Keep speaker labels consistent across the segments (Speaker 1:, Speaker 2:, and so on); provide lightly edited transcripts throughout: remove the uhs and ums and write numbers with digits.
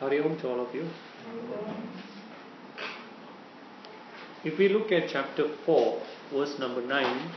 Speaker 1: Hari Om to all of you. If we look at chapter 4, verse number 9,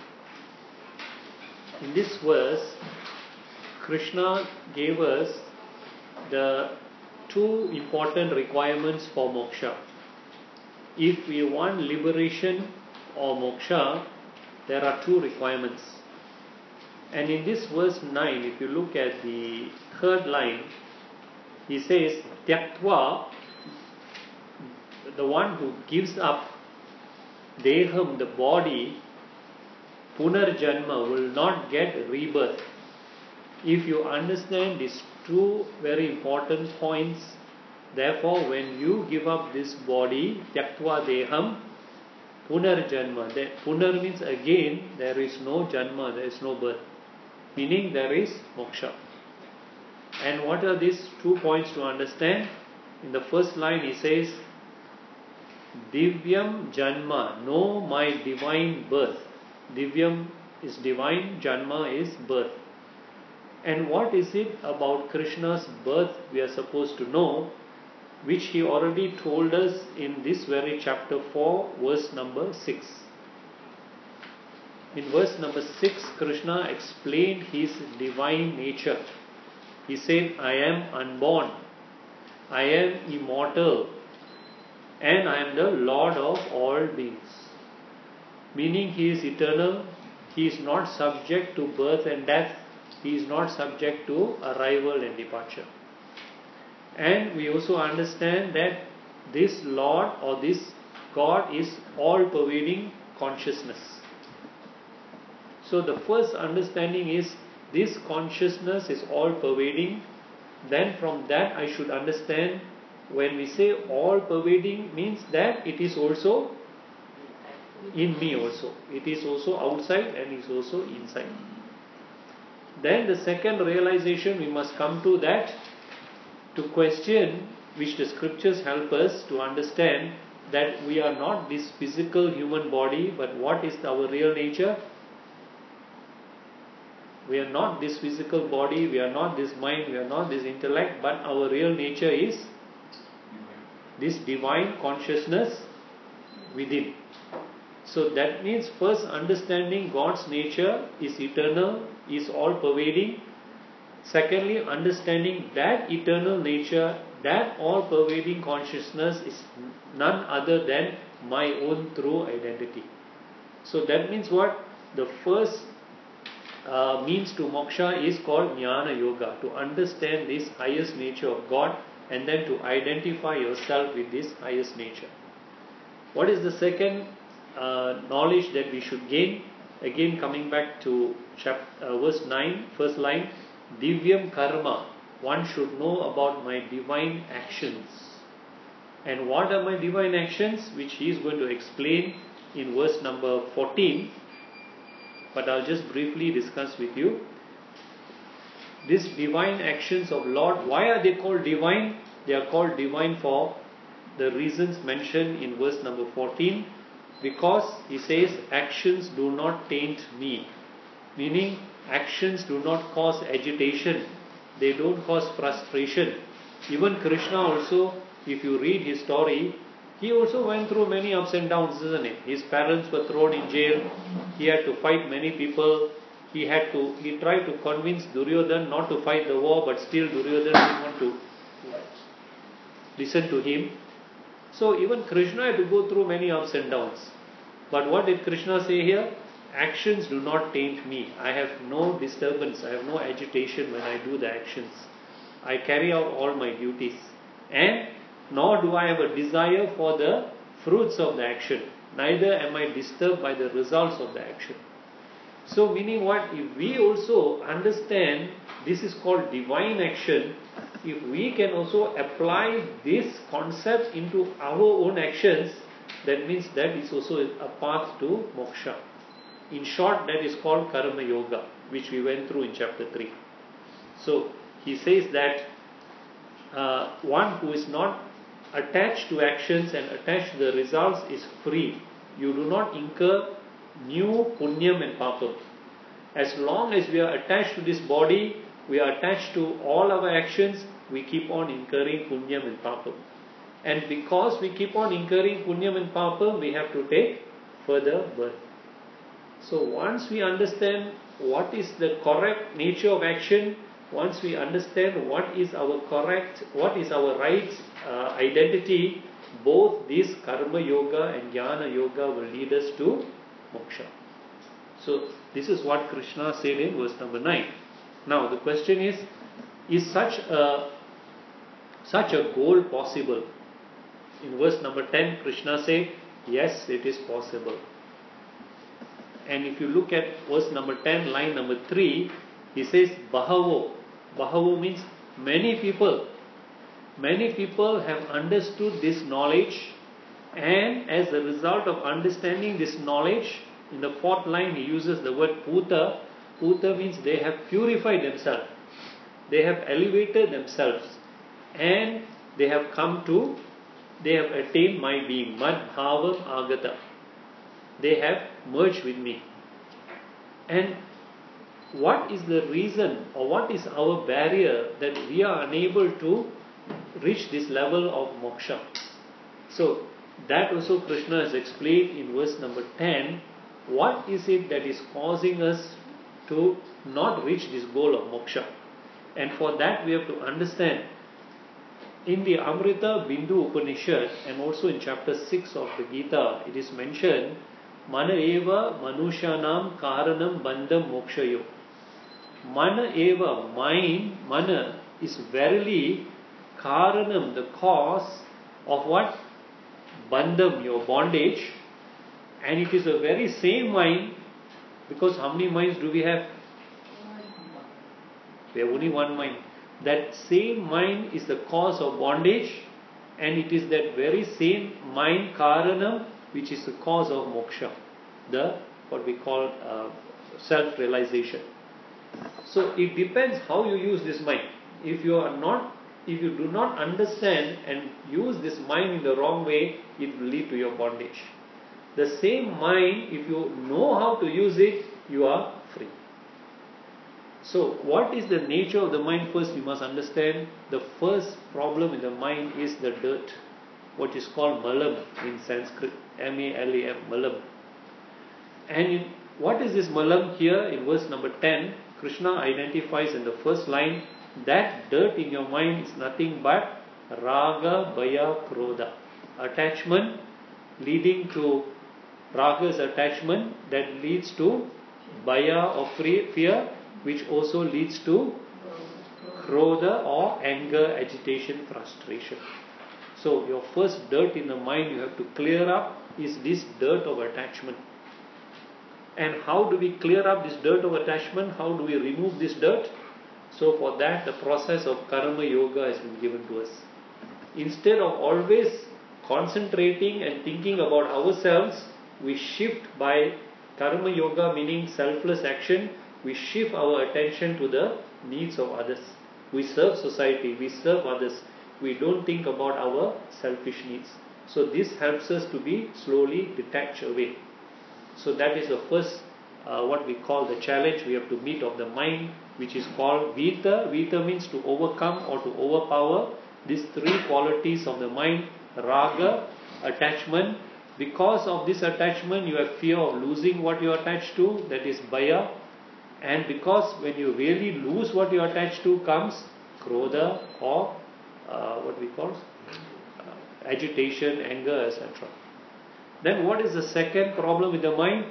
Speaker 1: in this verse, Krishna gave us the two important requirements for moksha. If we want liberation or moksha, there are two requirements. And in this verse 9, if you look at the third line, he says, Tyaktva, the one who gives up Deham, the body, Punarjanma, will not get rebirth. If you understand these two very important points, therefore when you give up this body, Tyaktva Deham, Punarjanma, that Punar means again, there is no Janma, there is no birth. Meaning there is moksha. And what are these 2 points to understand? In the first line he says, Divyam Janma, know my divine birth. Divyam is divine, Janma is birth. And what is it about Krishna's birth we are supposed to know, which he already told us in this very chapter 4, verse number 6. In verse number 6, Krishna explained his divine nature. He said, I am unborn, I am immortal, and I am the Lord of all beings. Meaning he is eternal, he is not subject to birth and death, he is not subject to arrival and departure. And we also understand that this Lord or this God is all-pervading consciousness. So the first understanding is this consciousness is all-pervading. Then from that I should understand, when we say all-pervading means that it is also in me also. It is also outside and is also inside. Then the second realization we must come to that, to question, which the scriptures help us to understand, that we are not this physical human body, but what is our real nature? We are not this physical body, we are not this mind, we are not this intellect, but our real nature is this divine consciousness within. So that means first understanding God's nature is eternal, is all-pervading. Secondly, understanding that eternal nature, that all-pervading consciousness is none other than my own true identity. So that means what? The first means to moksha is called Jnana Yoga, to understand this highest nature of God and then to identify yourself with this highest nature. What is the second knowledge that we should gain? Again coming back to verse 9, first line, Divyam Karma, one should know about my divine actions. And what are my divine actions? Which he is going to explain in verse number 14. But I'll just briefly discuss with you. These divine actions of Lord, why are they called divine? They are called divine for the reasons mentioned in verse number 14. Because he says, actions do not taint me. Meaning, actions do not cause agitation. They don't cause frustration. Even Krishna also, if you read his story, he also went through many ups and downs, isn't it? His parents were thrown in jail. He had to fight many people. He tried to convince Duryodhana not to fight the war, but still Duryodhana didn't want to listen to him. So even Krishna had to go through many ups and downs. But what did Krishna say here? Actions do not taint me. I have no disturbance. I have no agitation when I do the actions. I carry out all my duties. And nor do I have a desire for the fruits of the action. Neither am I disturbed by the results of the action. So meaning what? If we also understand this is called divine action, if we can also apply this concept into our own actions, that means that is also a path to moksha. In short, that is called Karma Yoga, which we went through in chapter 3. So he says that one who is not attached to actions and attached to the results is free. You do not incur new punyam and papam. As long as we are attached to this body, we are attached to all our actions, we keep on incurring punyam and papam. And because we keep on incurring punyam and papam, we have to take further birth. So once we understand what is the correct nature of action, once we understand what is our right identity, both this karma yoga and jnana yoga will lead us to moksha. So this is what Krishna said in verse number 9. Now the question is such a goal possible? In verse number 10, Krishna said, yes, it is possible. And if you look at verse number 10, line number 3, he says, Bahavo. Bahavo means many people. Many people have understood this knowledge, and as a result of understanding this knowledge, in the 4th line he uses the word Puta. Puta means they have purified themselves. They have elevated themselves, and they have attained my being. Mad Bhavam Agata. They have merged with me. And what is the reason, or what is our barrier that we are unable to reach this level of moksha? So that also Krishna has explained in verse number 10. What is it that is causing us to not reach this goal of moksha? And for that we have to understand, in the Amrita Bindu Upanishad and also in chapter 6 of the Gita, it is mentioned, Mana eva manushanam karanam bandham mokshayo. Mana eva, mind, mana is verily karanam, the cause of what? Bandham, your bondage. And it is the very same mind, because how many minds do we have? We have only one mind. That same mind is the cause of bondage, and it is that very same mind, karanam, which is the cause of moksha, what we call self-realization. So it depends how you use this mind. If you do not understand and use this mind in the wrong way, it will lead to your bondage. The same mind, if you know how to use it, you are free. So what is the nature of the mind? First we must understand. The first problem in the mind is the dirt, what is called malam in Sanskrit, M-A-L-A-M, malam. And what is this malam? Here in verse number 10, Krishna identifies in the first line that dirt in your mind is nothing but raga, bhaya, krodha. Attachment leading to raga's attachment, that leads to bhaya or fear, which also leads to krodha or anger, agitation, frustration. So your first dirt in the mind you have to clear up is this dirt of attachment. And how do we clear up this dirt of attachment? How do we remove this dirt? So for that the process of karma yoga has been given to us. Instead of always concentrating and thinking about ourselves, we shift by karma yoga, meaning selfless action. We shift our attention to the needs of others. We serve society, we serve others. We don't think about our selfish needs. So this helps us to be slowly detached away. So that is the first, what we call the challenge we have to meet of the mind, which is called Vita. Vita means to overcome or to overpower these 3 qualities of the mind. Raga, attachment. Because of this attachment you have fear of losing what you are attached to, that is bhaya. And because when you really lose what you are attached to comes krodha or what we call agitation, anger, etc. Then what is the second problem with the mind?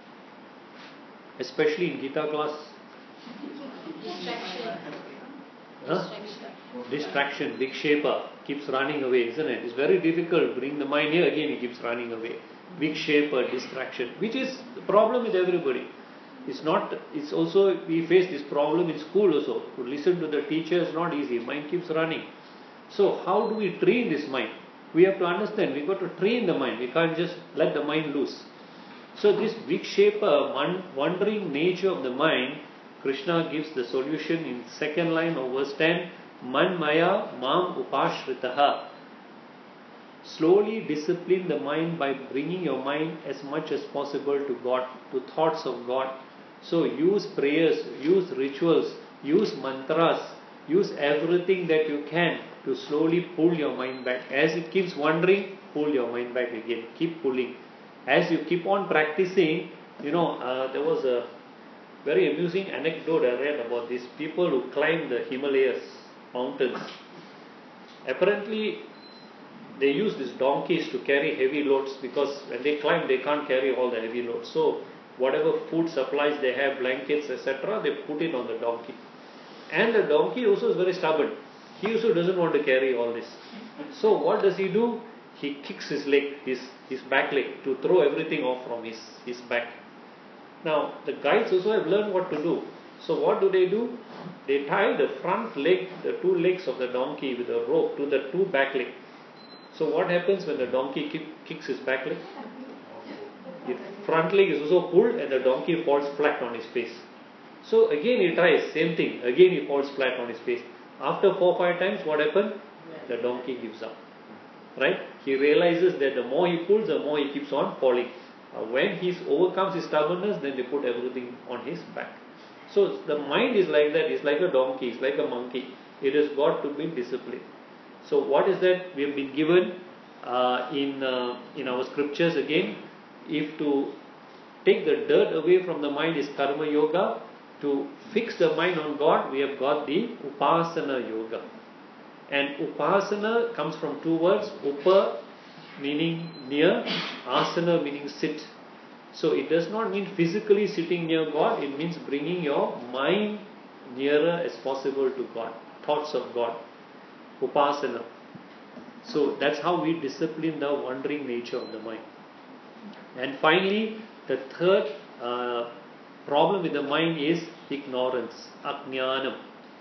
Speaker 1: Especially in Gita class. Distraction, vikshepa, keeps running away, isn't it? It's very difficult. Bring the mind here, again he keeps running away. Vikshepa, distraction, which is the problem with everybody. It's also, we face this problem in school also. To listen to the teacher is not easy. Mind keeps running. So how do we train this mind? We have to understand, we've got to train the mind. We can't just let the mind loose. So this vikshepa, wandering nature of the mind, Krishna gives the solution in second line of verse 10. Man maya mam upashritaha. Slowly discipline the mind by bringing your mind as much as possible to God, to thoughts of God. So use prayers, use rituals, use mantras, Use everything that you can to slowly pull your mind back. As it keeps wandering, pull your mind back again. Keep pulling. As you keep on practicing, there was a very amusing anecdote I read about these people who climb the Himalayas mountains. Apparently, they use these donkeys to carry heavy loads because when they climb, they can't carry all the heavy loads. So, whatever food supplies they have, blankets, etc., they put it on the donkey. And the donkey also is very stubborn. He also doesn't want to carry all this. So, what does he do? He kicks his leg, his back leg, to throw everything off from his back. Now, the guides also have learned what to do. So, what do? They tie the front leg, the two legs of the donkey with a rope to the two back legs. So, what happens when the donkey kicks his back leg? The front leg is also pulled and the donkey falls flat on his face. So, again he tries, same thing. Again he falls flat on his face. After 4-5 times, what happened? The donkey gives up. Right? He realizes that the more he pulls, the more he keeps on falling. When he overcomes his stubbornness, then they put everything on his back. So the mind is like that. It's like a donkey. It's like a monkey. It has got to be disciplined. So what is that we have been given in our scriptures again? If to take the dirt away from the mind is karma yoga, to fix the mind on God, we have got the upasana yoga. And upasana comes from two words, upa meaning near, asana meaning sit. So it does not mean physically sitting near God, it means bringing your mind nearer as possible to God, thoughts of God, upasana. So that's how we discipline the wandering nature of the mind. And finally, the third problem with the mind is ignorance, ajnanam.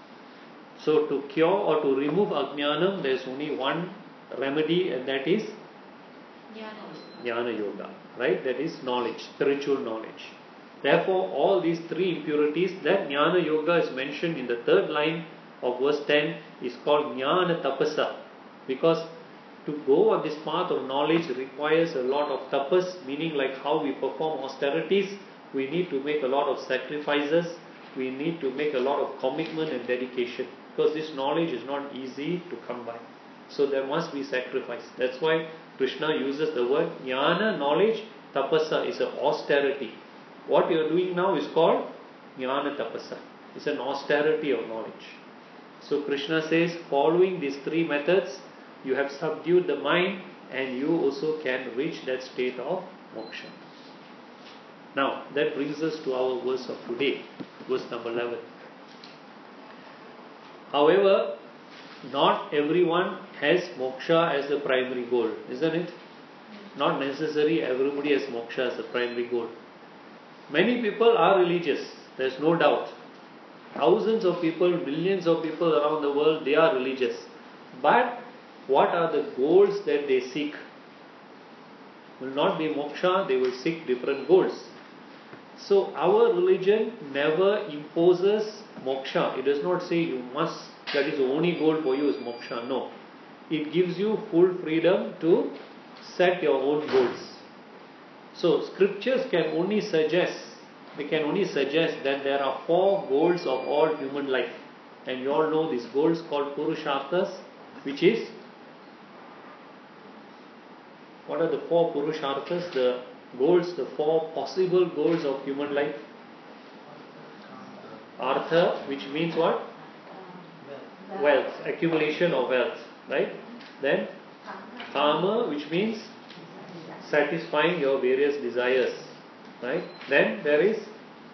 Speaker 1: So to cure or to remove ajnanam, there is only one remedy, and that is Jnana Yoga, right? That is knowledge, spiritual knowledge. Therefore, all these three impurities that Jnana Yoga is mentioned in the third line of verse 10 is called Jnana Tapasa, because to go on this path of knowledge requires a lot of tapas, meaning like how we perform austerities, we need to make a lot of sacrifices, we need to make a lot of commitment and dedication, because this knowledge is not easy to come by. So there must be sacrifice. That's why Krishna uses the word jnana, knowledge, tapasa is an austerity. What you are doing now is called jnana tapasa. It's an austerity of knowledge. So Krishna says, following these three methods, you have subdued the mind and you also can reach that state of moksha. Now, that brings us to our verse of today, verse number 11. However, not everyone has moksha as the primary goal, isn't it? Not necessarily everybody has moksha as the primary goal. Many people are religious, there's no doubt. Thousands of people, millions of people around the world, they are religious. But what are the goals that they seek? Will not be moksha, they will seek different goals. So our religion never imposes moksha. It does not say you must, that is the only goal for you is moksha. No. It gives you full freedom to set your own goals. So scriptures can only suggest that there are 4 goals of all human life. And you all know these goals called Purusharthas, which is, what are the 4 Purusharthas? The goals, the 4 possible goals of human life. Artha, which means what? Wealth, accumulation of wealth, right? Then Kama, which means satisfying your various desires, right? Then there is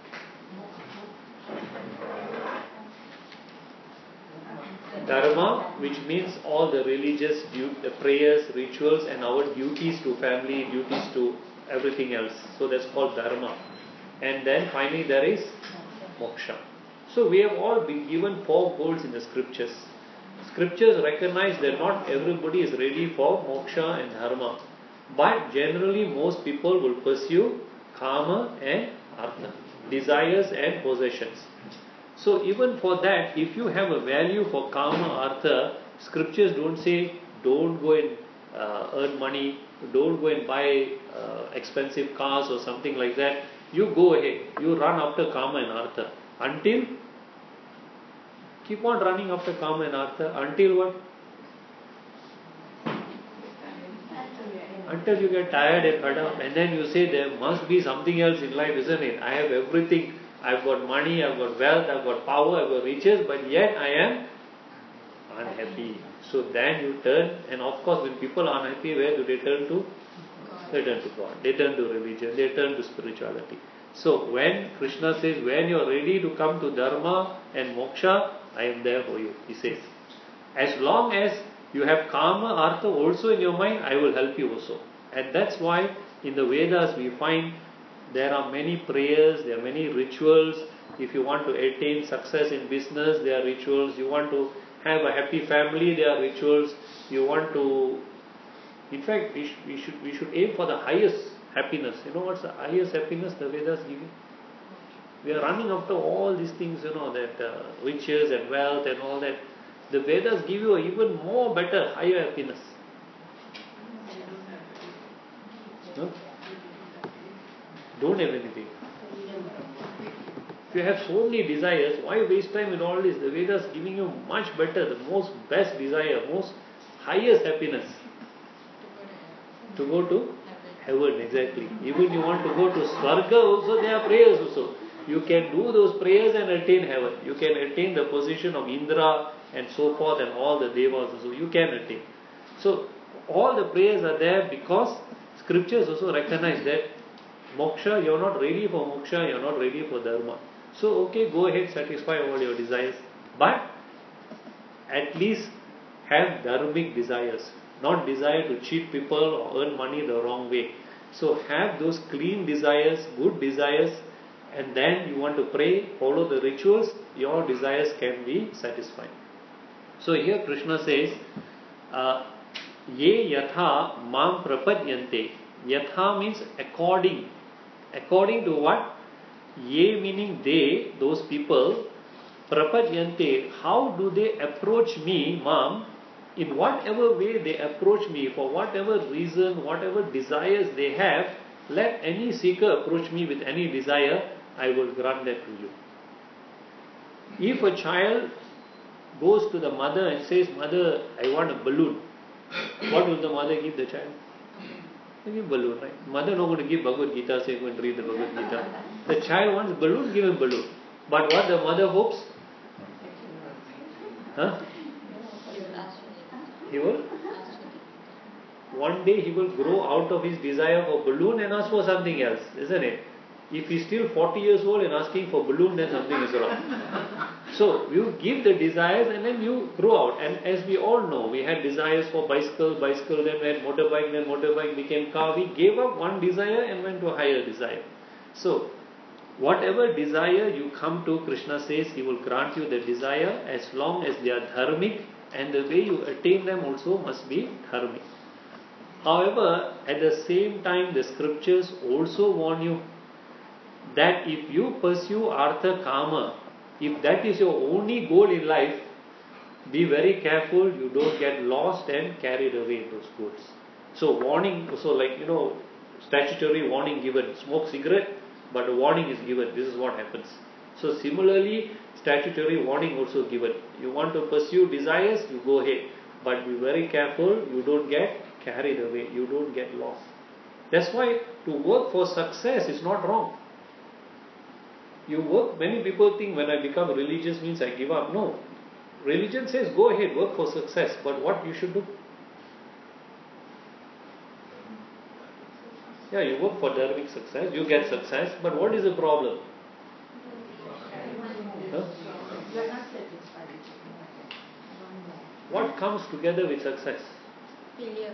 Speaker 1: Dharma, which means all the religious the prayers, rituals, and our duties to family, duties to everything else. So that's called Dharma. And then finally there is Moksha. So we have all been given 4 goals in the scriptures. Scriptures recognize that not everybody is ready for Moksha and Dharma. But generally most people will pursue Kama and Artha, desires and possessions. So even for that, if you have a value for Kama, Artha, scriptures don't say don't go and earn money, don't go and buy expensive cars or something like that. You go ahead, you run after Kama and Artha until Keep on running after Kama and Artha until what? Until you get tired and fed up, and then you say there must be something else in life, isn't it? I have everything. I've got money, I've got wealth, I've got power, I've got riches, but yet I am unhappy. So then you turn, and of course when people are unhappy, where do they turn to? They turn to God, they turn to religion, they turn to spirituality. So when Krishna says, when you are ready to come to Dharma and Moksha, I am there for you, he says. As long as you have Kama, Artha also in your mind, I will help you also. And that's why in the Vedas we find there are many prayers, there are many rituals. If you want to attain success in business, there are rituals. You want to have a happy family, there are rituals. You want to, in fact, we should aim for the highest happiness. You know what's the highest happiness the Vedas give you? We are running after all these things, that riches and wealth and all that. The Vedas give you even more better, higher happiness. No? Don't have anything. If you have so many desires, why waste time in all this? The Vedas giving you much better, the most best desire, most highest happiness. To go to heaven, exactly. Even you want to go to Swarga also, there are prayers also. You can do those prayers and attain heaven. You can attain the position of Indra and so forth and all the devas also. You can attain. So all the prayers are there because scriptures also recognize that moksha, you are not ready for moksha, you are not ready for dharma. So okay, go ahead, satisfy all your desires. But at least have dharmic desires. Not desire to cheat people or earn money the wrong way. So have those clean desires, good desires, and then you want to pray, follow the rituals, your desires can be satisfied. So here Krishna says, Ye yatha mam prapadyante. Yatha means according. According to what? Ye meaning they, those people. Prapadyante, how do they approach me, mam? In whatever way they approach me, for whatever reason, whatever desires they have, let any seeker approach me with any desire, I will grant that to you. If a child goes to the mother and says, Mother, I want a balloon, what will the mother give the child? They give balloon, right? Mother not going to give Bhagavad Gita, say go and read the Bhagavad Gita. The child wants balloon, give him balloon. But what the mother hopes? Huh? He will? One day he will grow out of his desire for balloon and ask for something else, isn't it? If he's still 40 years old and asking for balloon, then something is wrong. So you give the desires and then you grow out. And as we all know, we had desires for bicycle, then we had motorbike became car. We gave up one desire and went to a higher desire. So whatever desire you come to, Krishna says he will grant you the desire as long as they are dharmic, and the way you attain them also must be dharmic. However, at the same time, the scriptures also warn you that if you pursue artha kama, if that is your only goal in life, be very careful you don't get lost and carried away in those goals. So warning, so like statutory warning given, smoke cigarette, but a warning is given, this is what happens. So similarly, statutory warning also given. You want to pursue desires, you go ahead, but be very careful you don't get carried away, you don't get lost. That's why to work for success is not wrong. You work, many people think when I become religious means I give up. No. Religion says go ahead, work for success, but what you should do? Yeah, you work for dharmic success, you get success, but what is the problem? Huh? What comes together with success?
Speaker 2: Failure.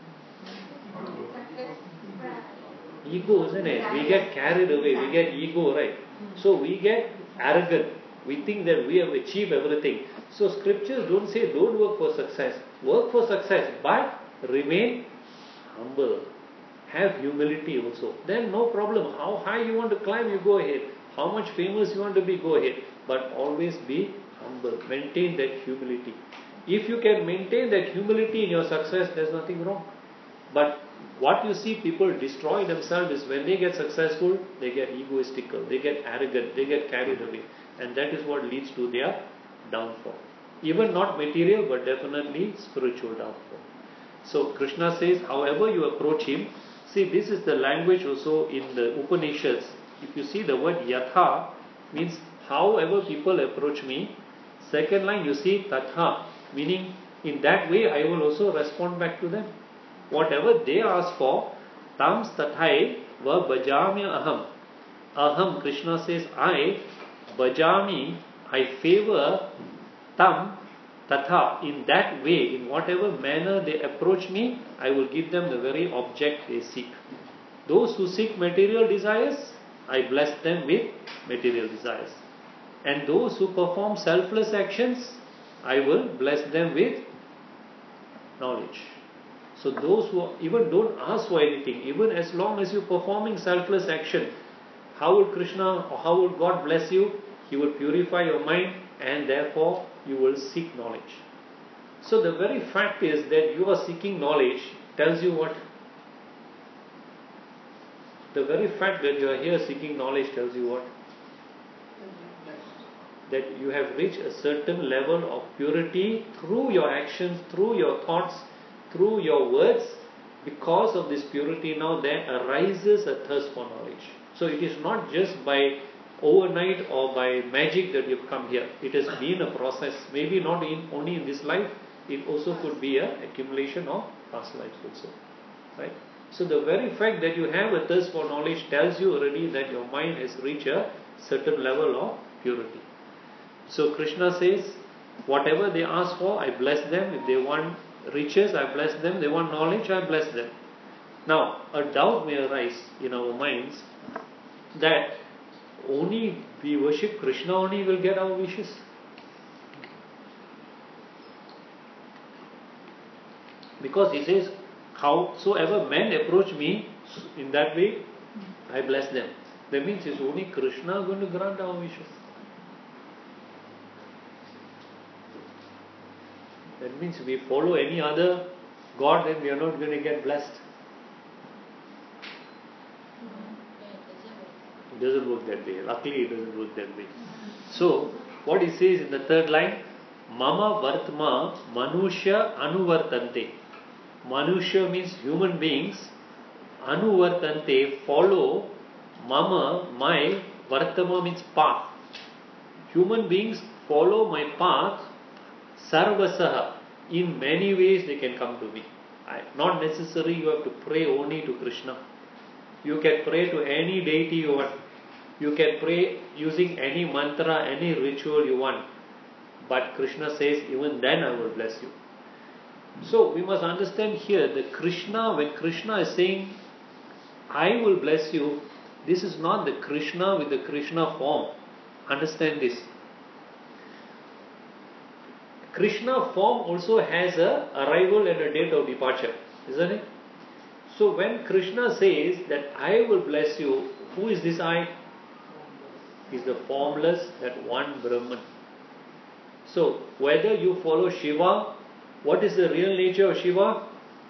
Speaker 1: Ego, isn't it? We get carried away, we get ego, right? So we get arrogant. We think that we have achieved everything. So scriptures don't say don't work for success. Work for success, but remain humble. Have humility also. Then no problem. How high you want to climb, you go ahead. How much famous you want to be, go ahead. But always be humble. Maintain that humility. If you can maintain that humility in your success, there's nothing wrong. But what you see people destroy themselves is when they get successful, they get egoistical, they get arrogant, they get carried away. And that is what leads to their downfall. Even not material, but definitely spiritual downfall. So Krishna says, however you approach him, see, this is the language also in the Upanishads. If you see the word yatha, means however people approach me. Second line you see tatha, meaning in that way I will also respond back to them. Whatever they ask for, tams tathai va bhajamya aham. Aham, Krishna says, I, bhajami, I favor tam tatha, in that way, in whatever manner they approach me, I will give them the very object they seek. Those who seek material desires, I bless them with material desires. And those who perform selfless actions, I will bless them with knowledge. So those who even don't ask for anything, even as long as you're performing selfless action, how will Krishna or how will God bless you? He will purify your mind and therefore you will seek knowledge. So the very fact is that you are seeking knowledge tells you what? The very fact that you are here seeking knowledge tells you what? That you have reached a certain level of purity through your actions, through your thoughts, through your words. Because of this purity now there arises a thirst for knowledge. So it is not just by overnight or by magic that you've come here. It has been a process. Maybe not only in this life, it also could be an accumulation of past lives also. Right? So the very fact that you have a thirst for knowledge tells you already that your mind has reached a certain level of purity. So Krishna says, whatever they ask for, I bless them. If they want riches, I bless them. They want knowledge, I bless them. Now, a doubt may arise in our minds that only we worship Krishna only will get our wishes. Because he says, howsoever men approach me in that way, I bless them. That means it's only Krishna going to grant our wishes. That means if we follow any other God, then we are not going to get blessed. It doesn't work that way. Luckily, it doesn't work that way. So, what he says in the third line, Mama Vartma Manushya Anuvartante. Manushya means human beings. Anuvartante, follow. Mama, my. Vartama means path. Human beings follow my path. Sarvasaha. In many ways they can come to me. Not necessarily you have to pray only to Krishna. You can pray to any deity you want. You can pray using any mantra, any ritual you want. But Krishna says, even then I will bless you. So we must understand here that Krishna, when Krishna is saying, I will bless you, this is not the Krishna with the Krishna form. Understand this. Krishna form also has a arrival and a date of departure, isn't it? So when Krishna says that I will bless you, who is this I? Is the formless, that one Brahman. So whether you follow Shiva, what is the real nature of Shiva?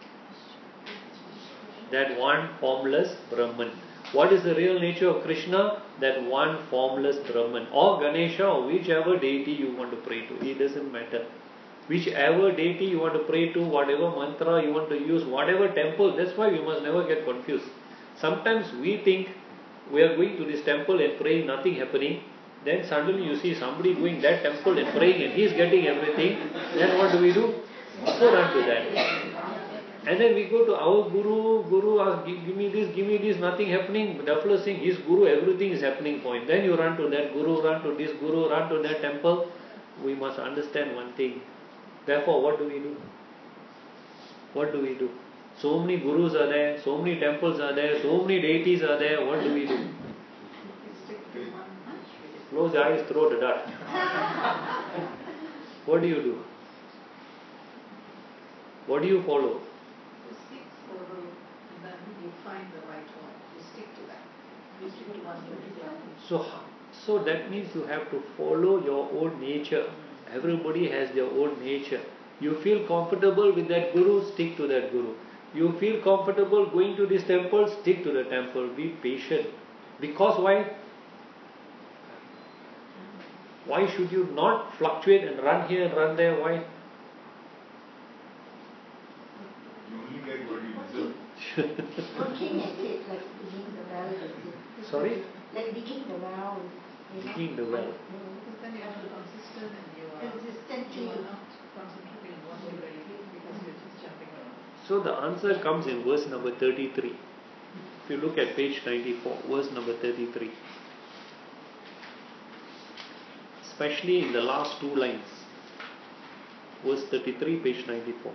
Speaker 1: That one formless Brahman. What is the real nature of Krishna? That one formless Brahman. Or Ganesha, or whichever deity you want to pray to. It doesn't matter. Whichever deity you want to pray to, whatever mantra you want to use, whatever temple, that's why we must never get confused. Sometimes we think we are going to this temple and praying, nothing happening. Then suddenly you see somebody going that temple and praying and he's getting everything. Then what do? Also run to that. And then we go to our Guru asks, give me this, nothing happening. The fellow saying, his Guru, everything is happening for him. Then you run to that Guru, run to this Guru, run to that temple. We must understand one thing. Therefore, what do we do? What do we do? So many Gurus are there, so many temples are there, so many deities are there. What do we do? Close your eyes, throw the dart. What do you do? What do you follow?
Speaker 2: You seek for and then you find the right one. You stick to that. You stick to one particular.
Speaker 1: So that means you have to follow your own nature. Everybody has their own nature. You feel comfortable with that Guru, stick to that Guru. You feel comfortable going to this temple, stick to the temple. Be patient. Because why? Why should you not fluctuate and run here and run there? Why?
Speaker 3: You only get what you deserve.
Speaker 4: Working at it, like digging the well.
Speaker 1: Sorry?
Speaker 4: Like digging the well.
Speaker 1: Digging the well.
Speaker 2: Because then you have to be consistent and you are
Speaker 4: Consistently.
Speaker 2: not concentrating on what you're really doing because you're just jumping around.
Speaker 1: So the answer comes in verse number 33. If you look at page 94, verse number 33. Especially in the last two lines. Verse 33, page 94.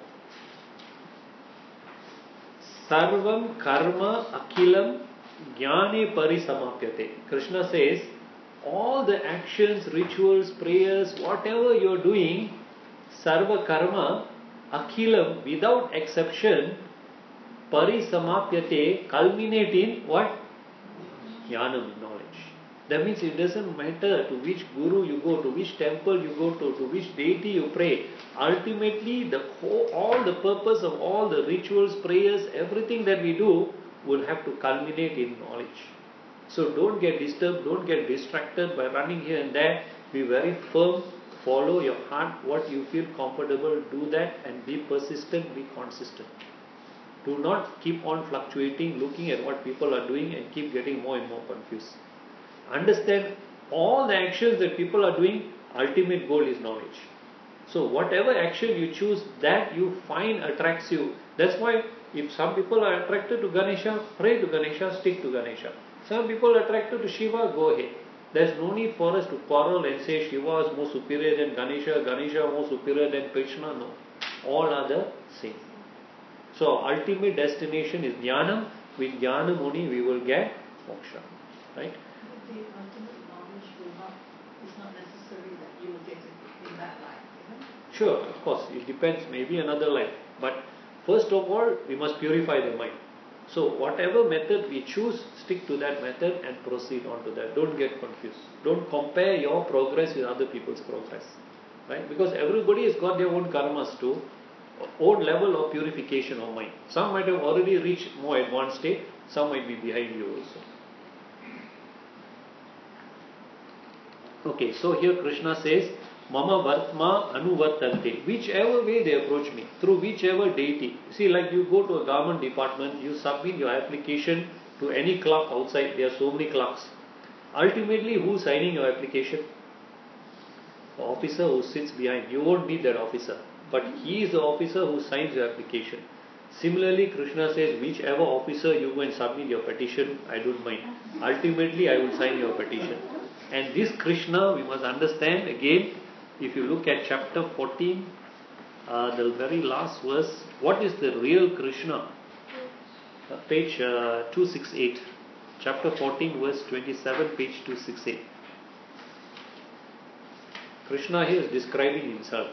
Speaker 1: Sarvam karma akhilam jnane parisamapyate. Krishna says, all the actions, rituals, prayers, whatever you're doing, sarva karma akhilam, without exception, parisamapyate, culminate in what? Jnanam, knowledge. That means it doesn't matter to which guru you go, to which temple you go to which deity you pray. Ultimately, all the purpose of all the rituals, prayers, everything that we do will have to culminate in knowledge. So don't get disturbed, don't get distracted by running here and there. Be very firm, follow your heart, what you feel comfortable, do that and be persistent, be consistent. Do not keep on fluctuating, looking at what people are doing and keep getting more and more confused. Understand all the actions that people are doing, ultimate goal is knowledge. So whatever action you choose, that you find attracts you. That's why if some people are attracted to Ganesha, pray to Ganesha, stick to Ganesha. Some people are attracted to Shiva, go ahead. There's no need for us to quarrel and say Shiva is more superior than Ganesha, Ganesha more superior than Krishna. No. All are the same. So ultimate destination is Jnanam. With Jnanam only we will get moksha. Right?
Speaker 2: But the ultimate knowledge is not necessary that you will get it in that life, you know?
Speaker 1: Sure, of course, it depends, maybe another life. But first of all, we must purify the mind. So whatever method we choose, stick to that method and proceed on to that. Don't get confused. Don't compare your progress with other people's progress. Right? Because everybody has got their own karmas too, own level of purification of mind. Some might have already reached more advanced state, some might be behind you also. Okay, so here Krishna says, Mama Vartma Anuvartante. Whichever way they approach me, through whichever deity. See, like you go to a government department, you submit your application to any clerk outside, there are so many clerks. Ultimately, who's signing your application? The officer who sits behind. You won't meet that officer, but he is the officer who signs your application. Similarly, Krishna says, whichever officer you go and submit your petition, I don't mind. Ultimately, I will sign your petition. And this Krishna, we must understand again, if you look at chapter 14, the very last verse, what is the real Krishna? Page 268. Chapter 14, verse 27, page 268. Krishna here is describing himself.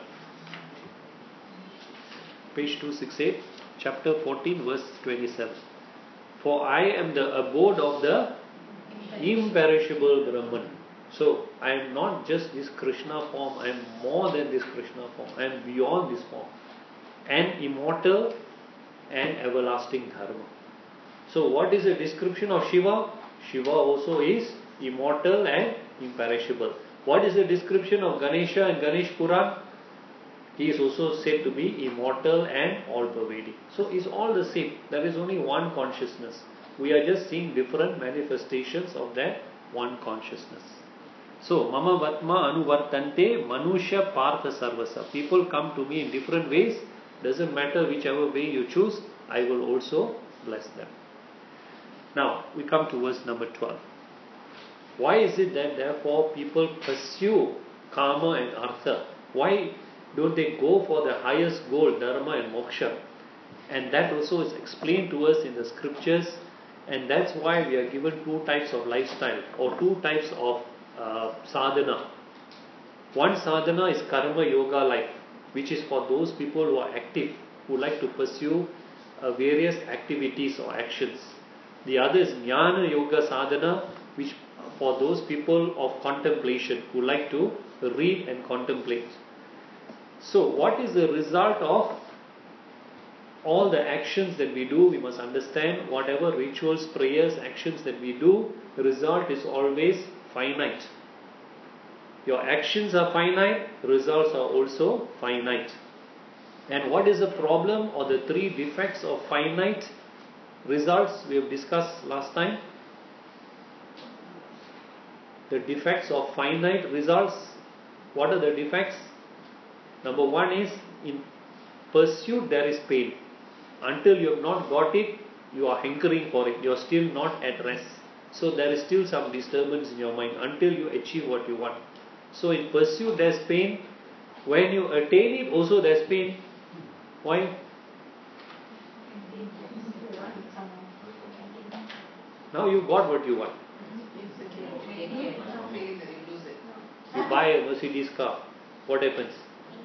Speaker 1: Page 268, chapter 14, verse 27. For I am the abode of the imperishable Brahman. So, I am not just this Krishna form, I am more than this Krishna form, I am beyond this form. And immortal and everlasting Dharma. So, what is the description of Shiva? Shiva also is immortal and imperishable. What is the description of Ganesha and Ganesh Puran? He is also said to be immortal and all-pervading. So, it's all the same. There is only one consciousness. We are just seeing different manifestations of that one consciousness. So, Mama Vatma Anuvartante Manusha Partha Sarvasa. People come to me in different ways. Doesn't matter whichever way you choose, I will also bless them. Now, we come to verse number 12. Why is it that therefore people pursue karma and artha? Why don't they go for the highest goal, dharma and moksha? And that also is explained to us in the scriptures. And that's why we are given two types of lifestyle or two types of sadhana. One sadhana is karma yoga life, which is for those people who are active, who like to pursue various activities or actions. The other is jnana yoga sadhana, which for those people of contemplation, who like to read and contemplate. So what is the result of all the actions that we do? We must understand whatever rituals, prayers, actions that we do, the result is always finite. your actions are finite, results are also finite. And what is the problem or the three defects of finite results we have discussed last time? The defects of finite results. What are the defects? Number one is, in pursuit there is pain. Until you have not got it, you are hankering for it. You are still not at rest. So there is still some disturbance in your mind until you achieve what you want. So in pursuit there is pain. When you attain it also there is pain. Why? Now you got what you want. You buy a Mercedes car. What happens?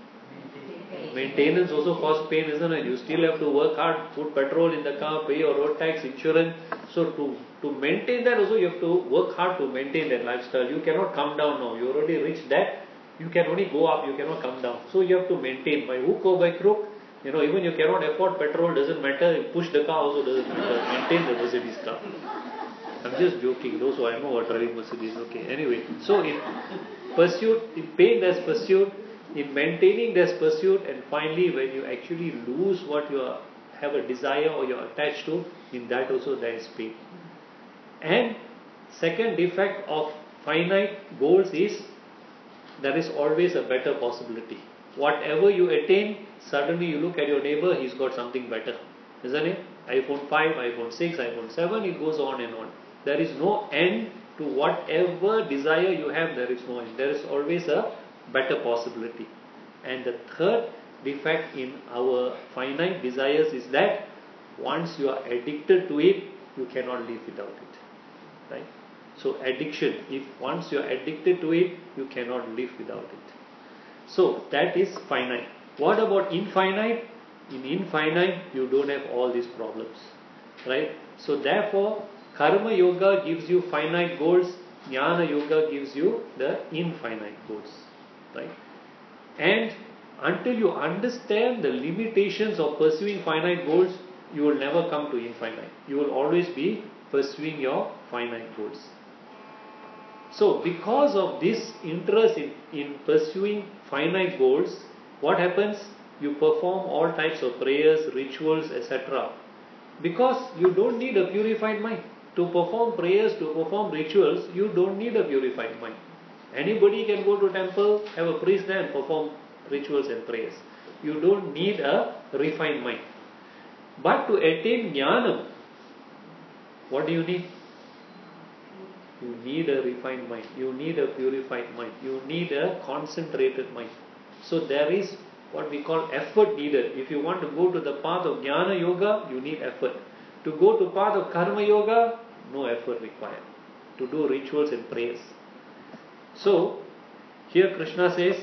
Speaker 1: Maintenance also costs pain, isn't it? You still have to work hard, put petrol in the car, pay your road tax, insurance. So to maintain that also you have to work hard to maintain that lifestyle. You cannot come down now. You already reached that. You can only go up, you cannot come down. So you have to maintain by hook or by crook. Even you cannot afford petrol, doesn't matter. You push the car also doesn't matter. Maintain the Mercedes car. I'm just joking. Those who I know are driving Mercedes. Okay. Anyway, so in pursuit, in pain there's pursuit, in maintaining there's pursuit, and finally when you actually lose what you have a desire or you're attached to, in that also there is pain. And second defect of finite goals is there is always a better possibility. Whatever you attain, suddenly you look at your neighbor, he's got something better. Isn't it? iPhone 5, iPhone 6, iPhone 7, it goes on and on. There is no end to whatever desire you have, there is no end. There is always a better possibility. And the third defect in our finite desires is that once you are addicted to it, you cannot live without it. Right? So addiction, if once you are addicted to it, you cannot live without it. So that is finite. What about infinite? In infinite, you don't have all these problems. Right? So therefore, Karma Yoga gives you finite goals, Jnana Yoga gives you the infinite goals. Right? And until you understand the limitations of pursuing finite goals, you will never come to infinite. You will always be pursuing your finite goals. So because of this interest in pursuing finite goals, what happens? You perform all types of prayers, rituals, etc. Because you don't need a purified mind. To perform prayers, to perform rituals, you don't need a purified mind. Anybody can go to temple, have a priest there and perform rituals and prayers. You don't need a refined mind. But to attain jnana, what do you need? You need a refined mind. You need a purified mind. You need a concentrated mind. So there is what we call effort needed. If you want to go to the path of Jnana Yoga, you need effort. To go to path of Karma Yoga, no effort required. To do rituals and prayers. So, here Krishna says,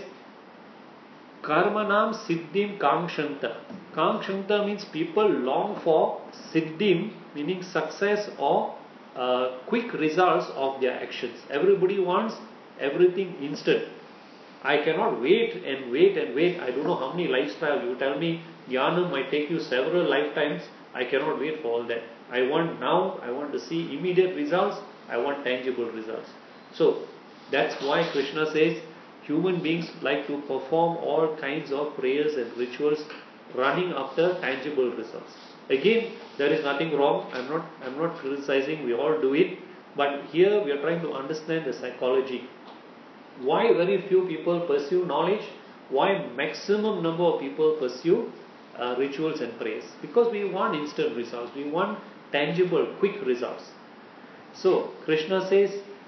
Speaker 1: Karmanam Siddhim Kangshanta. Kangshanta means people long for Siddhim, meaning success or quick results of their actions. Everybody wants everything instant. I cannot wait and wait and wait. I don't know how many lifestyles. You tell me Jnana might take you several lifetimes. I cannot wait for all that. I want now, I want to see immediate results. I want tangible results. So that's why Krishna says human beings like to perform all kinds of prayers and rituals running after tangible results. Again, there is nothing wrong. I'm not criticizing. We all do it. But here we are trying to understand the psychology. Why very few people pursue knowledge? Why maximum number of people pursue rituals and prayers? Because we want instant results. We want tangible, quick results. So Krishna says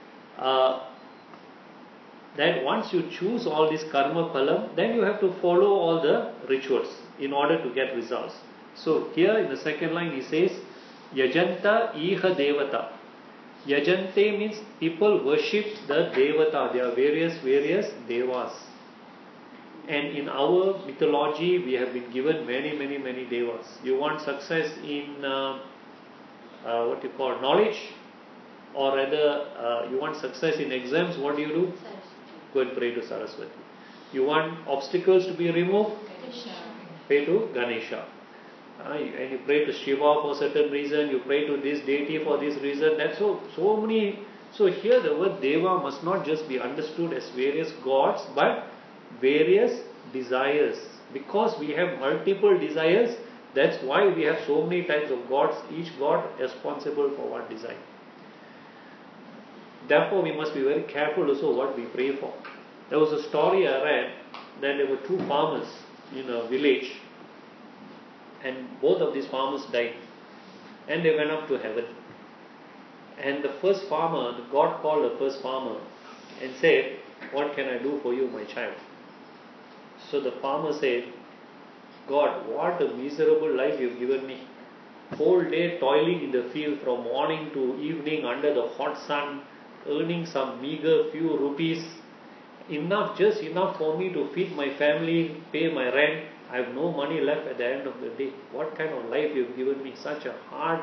Speaker 1: that once you choose all this karma phalam, then you have to follow all the rituals in order to get results. So here in the second line he says, Yajanta iha devata. Yajante means people worship the devata. There are various devas. And in our mythology, we have been given many devas. You want success in what you call knowledge, or rather you want success in exams, what do? Go and pray to Saraswati. You want obstacles to be removed? Pray to Ganesha. And you pray to Shiva for certain reason, you pray to this deity for this reason. That's so So here the word Deva must not just be understood as various gods, but various desires. Because we have multiple desires, that's why we have so many types of gods, each god responsible for one desire. Therefore, we must be very careful also what we pray for. There was a story I read that there were two farmers in a village, and both of these farmers died, and they went up to heaven. And the first farmer, God called the first farmer and said, "What can I do for you, my child?" So the farmer said, "God, what a miserable life you've given me. Whole day toiling in the field from morning to evening under the hot sun, earning some meager few rupees, just enough for me to feed my family, pay my rent. I have no money left at the end of the day. What kind of life you've given me? Such a hard,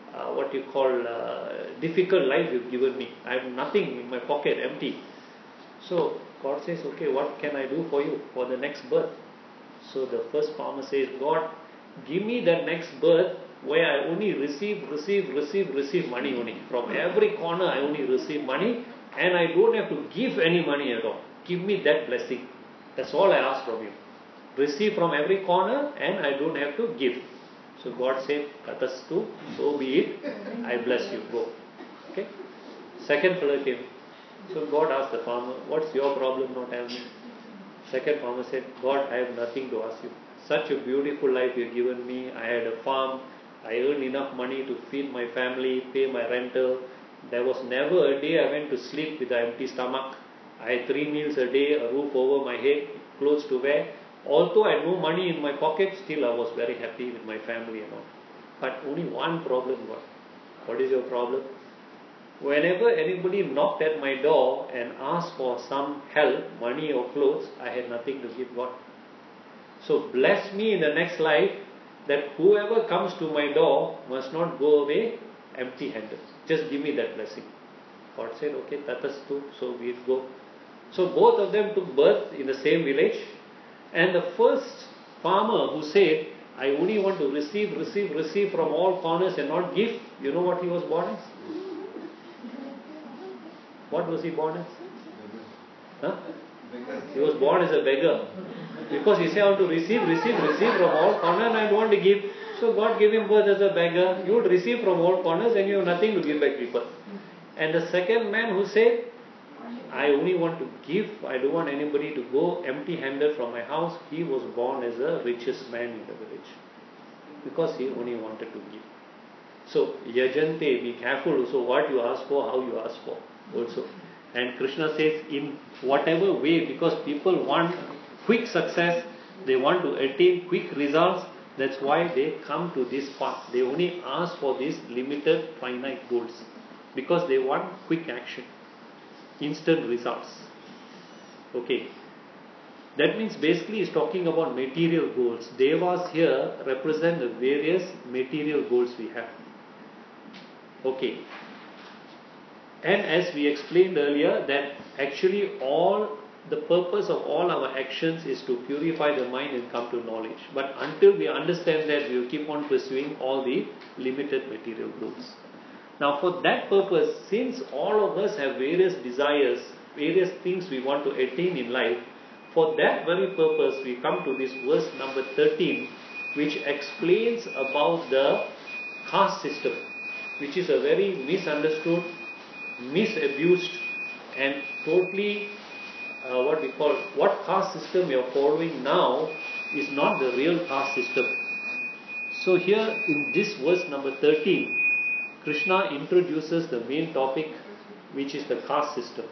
Speaker 1: difficult life you've given me. I have nothing in my pocket, empty." So God says, "Okay, what can I do for you for the next birth?" So the first farmer says, "God, give me that next birth where I only receive money only. From every corner I only receive money, and I don't have to give any money at all. Give me that blessing. That's all I ask from you. Receive from every corner and I don't have to give." So God said, "Tatastu, so be it. I bless you. Go." Okay. Second fellow came. So God asked the farmer, "What's your problem? Not tell me." Second farmer said, "God, I have nothing to ask you. Such a beautiful life you've given me. I had a farm. I earned enough money to feed my family, pay my rental. There was never a day I went to sleep with an empty stomach. I had 3 meals a day, a roof over my head, clothes to wear. Although I had no money in my pocket, still I was very happy with my family and all. But only one problem, God. What is your problem? Whenever anybody knocked at my door and asked for some help, money or clothes, I had nothing to give God. So bless me in the next life that whoever comes to my door must not go away empty-handed. Just give me that blessing." God said, "Okay, tatastu, so we go." So both of them took birth in the same village, and the first farmer who said, "I only want to receive from all corners and not give," you know what he was born as? What was he born as? Huh? He was born as a beggar. Because he said, "I want to receive from all corners and I don't want to give." So God gave him birth as a beggar. You would receive from all corners and you have nothing to give back people. And the second man who said, "I only want to give, I don't want anybody to go empty-handed from my house," he was born as the richest man in the village. Because he only wanted to give. So, yajante, be careful also what you ask for, how you ask for also. And Krishna says, in whatever way, because people want quick success, they want to attain quick results, that's why they come to this path. They only ask for these limited, finite goals. Because they want quick action, instant results. Okay. That means basically it's talking about material goals. Devas here represent the various material goals we have. Okay. And as we explained earlier, that actually the purpose of all our actions is to purify the mind and come to knowledge. But until we understand that, we will keep on pursuing all the limited material goals. Now for that purpose, since all of us have various desires, various things we want to attain in life, for that very purpose we come to this verse number 13, which explains about the caste system, which is a very misunderstood, misabused and totally what caste system we are following now is not the real caste system. So here in this verse number 13, Krishna introduces the main topic, which is the caste system.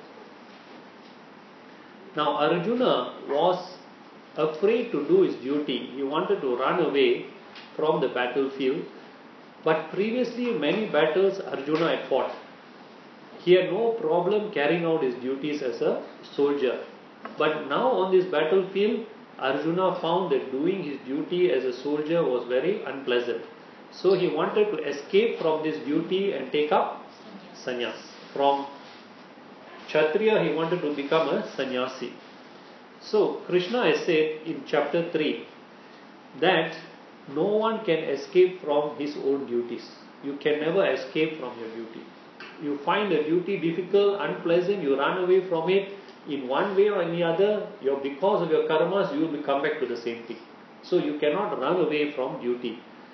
Speaker 1: Now Arjuna was afraid to do his duty. He wanted to run away from the battlefield, but previously many battles Arjuna had fought. He had no problem carrying out his duties as a soldier. But now on this battlefield, Arjuna found that doing his duty as a soldier was very unpleasant. So he wanted to escape from this duty and take up sannyas. From Kshatriya, he wanted to become a sannyasi. So Krishna has said in chapter 3 that no one can escape from his own duties. You can never escape from your duty. you find a duty difficult, unpleasant, you run away from it, in one way or any other, because of your karmas, you will come back to the same thing. So you cannot run away from duty.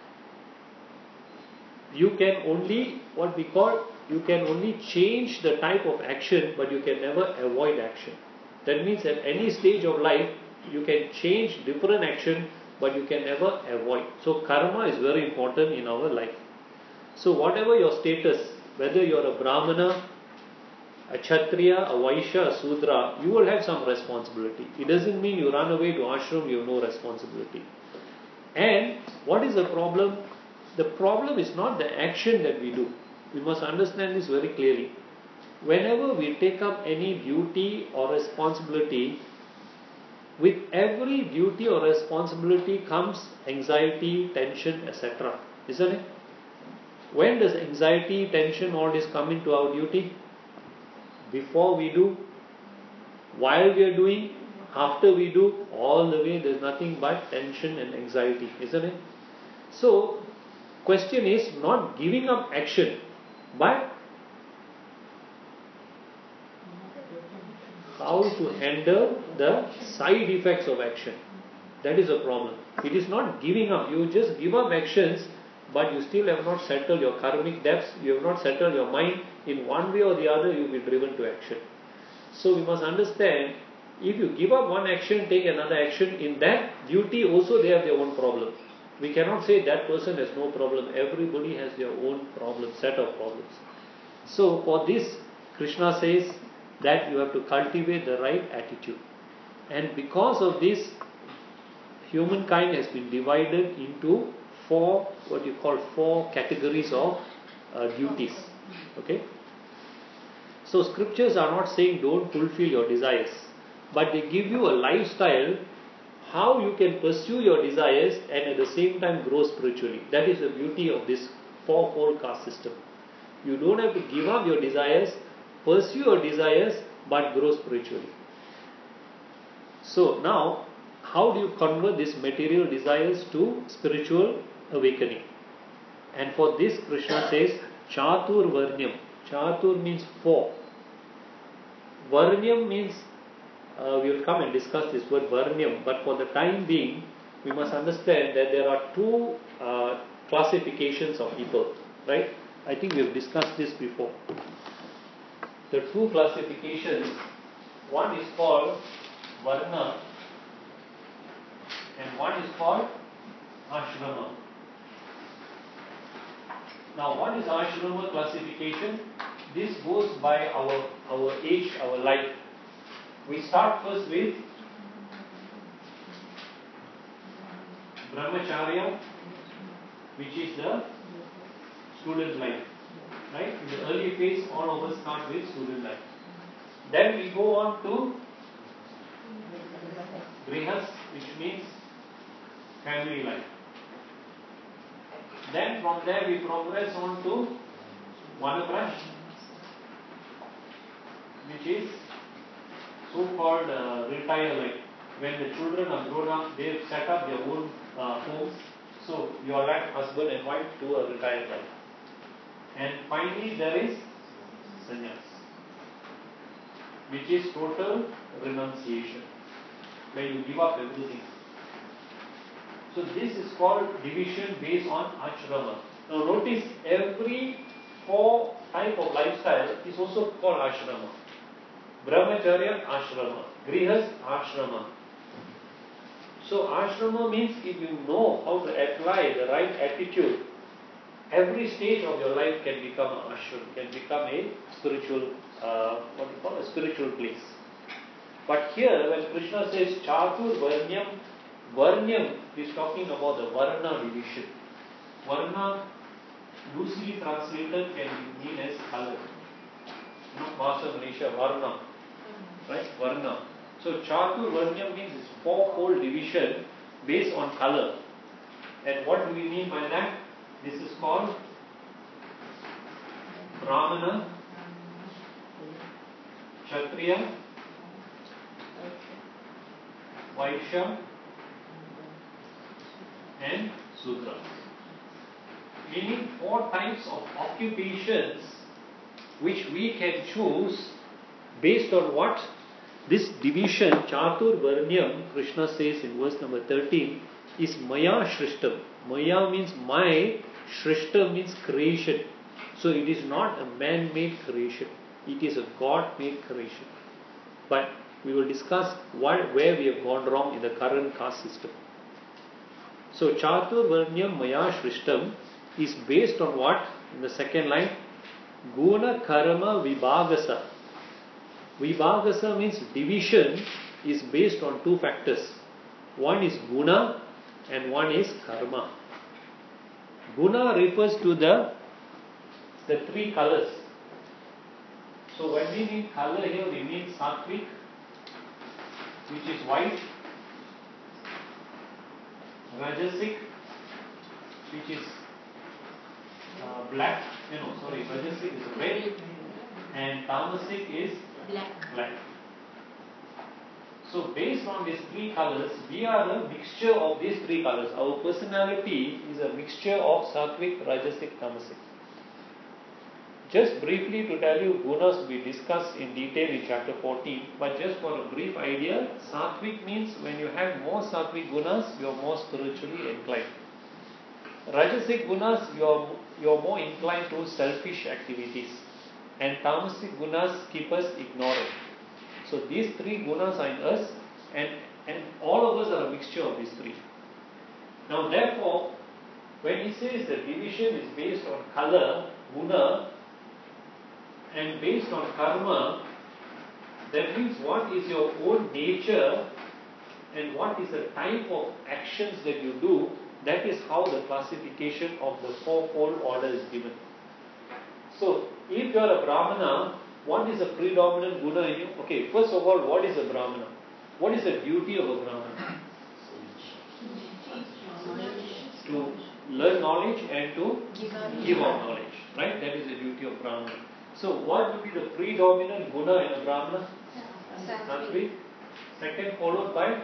Speaker 1: You can only, you can only change the type of action, but you can never avoid action. That means at any stage of life, you can change different action, but you can never avoid. So karma is very important in our life. So whatever your status, whether you are a Brahmana, a Kshatriya, a Vaishya, a Sudra, you will have some responsibility. It doesn't mean you run away to ashram, you have no responsibility. And what is the problem? The problem is not the action that we do. We must understand this very clearly. Whenever we take up any duty or responsibility, with every duty or responsibility comes anxiety, tension, etc. Isn't it? When does anxiety, tension, all this come into our duty? Before we do, while we are doing, after we do, all the way there's nothing but tension and anxiety, isn't it? So, question is not giving up action, but how to handle the side effects of action. That is a problem. It is not giving up. You just give up actions, but you still have not settled your karmic debts, you have not settled your mind. In one way or the other, you will be driven to action. So we must understand, if you give up one action, take another action, in that duty also they have their own problem. We cannot say that person has no problem. Everybody has their own problem, set of problems. So for this, Krishna says that you have to cultivate the right attitude. And because of this, humankind has been divided into four categories of duties. Okay? So scriptures are not saying don't fulfill your desires, but they give you a lifestyle how you can pursue your desires and at the same time grow spiritually. That is the beauty of this fourfold caste system. You don't have to give up your desires, pursue your desires, but grow spiritually. So now, how do you convert these material desires to spiritual awakening? And for this, Krishna says, Chatur Varnyam. Chatur means four. Varnyam means, we will come and discuss this word Varnyam, but for the time being, we must understand that there are two classifications of people, right? I think we have discussed this before. The two classifications, one is called Varna and one is called Ashrama. Now, what is Ashrama classification? This goes by our age, our life. We start first with Brahmacharya, which is the student life. Right? In the early phase, all of us start with student life. Then we go on to Grihas, which means family life. Then from there we progress on to Vanaprash, which is so-called retire life. When the children are grown up, they have set up their own homes. So you are like husband and wife to a retired life. And finally there is sannyas, which is total renunciation, where you give up everything. So this is called division based on ashrama. Now notice every four type of lifestyle is also called ashrama. Brahmacharya, ashrama. Grihas, ashrama. So ashrama means if you know how to apply the right attitude, every stage of your life can become an ashram, can become a spiritual, a spiritual place. But here, when Krishna says Chatur Varnyam, Varnyam is talking about the Varna division. Varna, loosely translated, can mean as color. Not Vasa Manisha, Varna. Right? Varna. So Chatur Varnyam means this fourfold division based on color. And what do we mean by that? This is called Brahmana, Kshatriya, Vaishya and Sudra. Meaning four types of occupations which we can choose based on what? This division, Chatur Varnyam, Krishna says in verse number 13, is Maya Shrishtam. Maya means my, Shrishtam means creation. So it is not a man-made creation. It is a God-made creation. But we will discuss where we have gone wrong in the current caste system. So Chatur Varnyam Maya Shrishtam is based on what? In the second line, Guna Karma Vibhagasa. Vibhagasa means division is based on two factors. One is Guna and one is Karma. Guna refers to the three colors. So when we mean color here, we mean Sattvic, which is white, Rajasic, which is black, Rajasic is red, and Tamasic is black. So based on these three colors, we are a mixture of these three colors. Our personality is a mixture of Sattvic, Rajasic, Tamasic. Just briefly to tell you, gunas we discussed in detail in chapter 14, but just for a brief idea, Sattvic means when you have more Sattvic gunas, you are more spiritually inclined. Rajasic gunas, you are more inclined to selfish activities. And Tamasic gunas keep us ignorant. So these three gunas are in us, and all of us are a mixture of these three. Now therefore, when he says the division is based on color, guna, and based on karma, that means what is your own nature and what is the type of actions that you do, that is how the classification of the fourfold order is given. So, if you are a Brahmana, what is the predominant guna in you? Okay, first of all, what is a Brahmana? What is the duty of a Brahmana? To learn knowledge and to give out knowledge. Right? That is the duty of Brahmana. So, what would be the predominant guna in a Brahmana? Sattvic. Second, followed by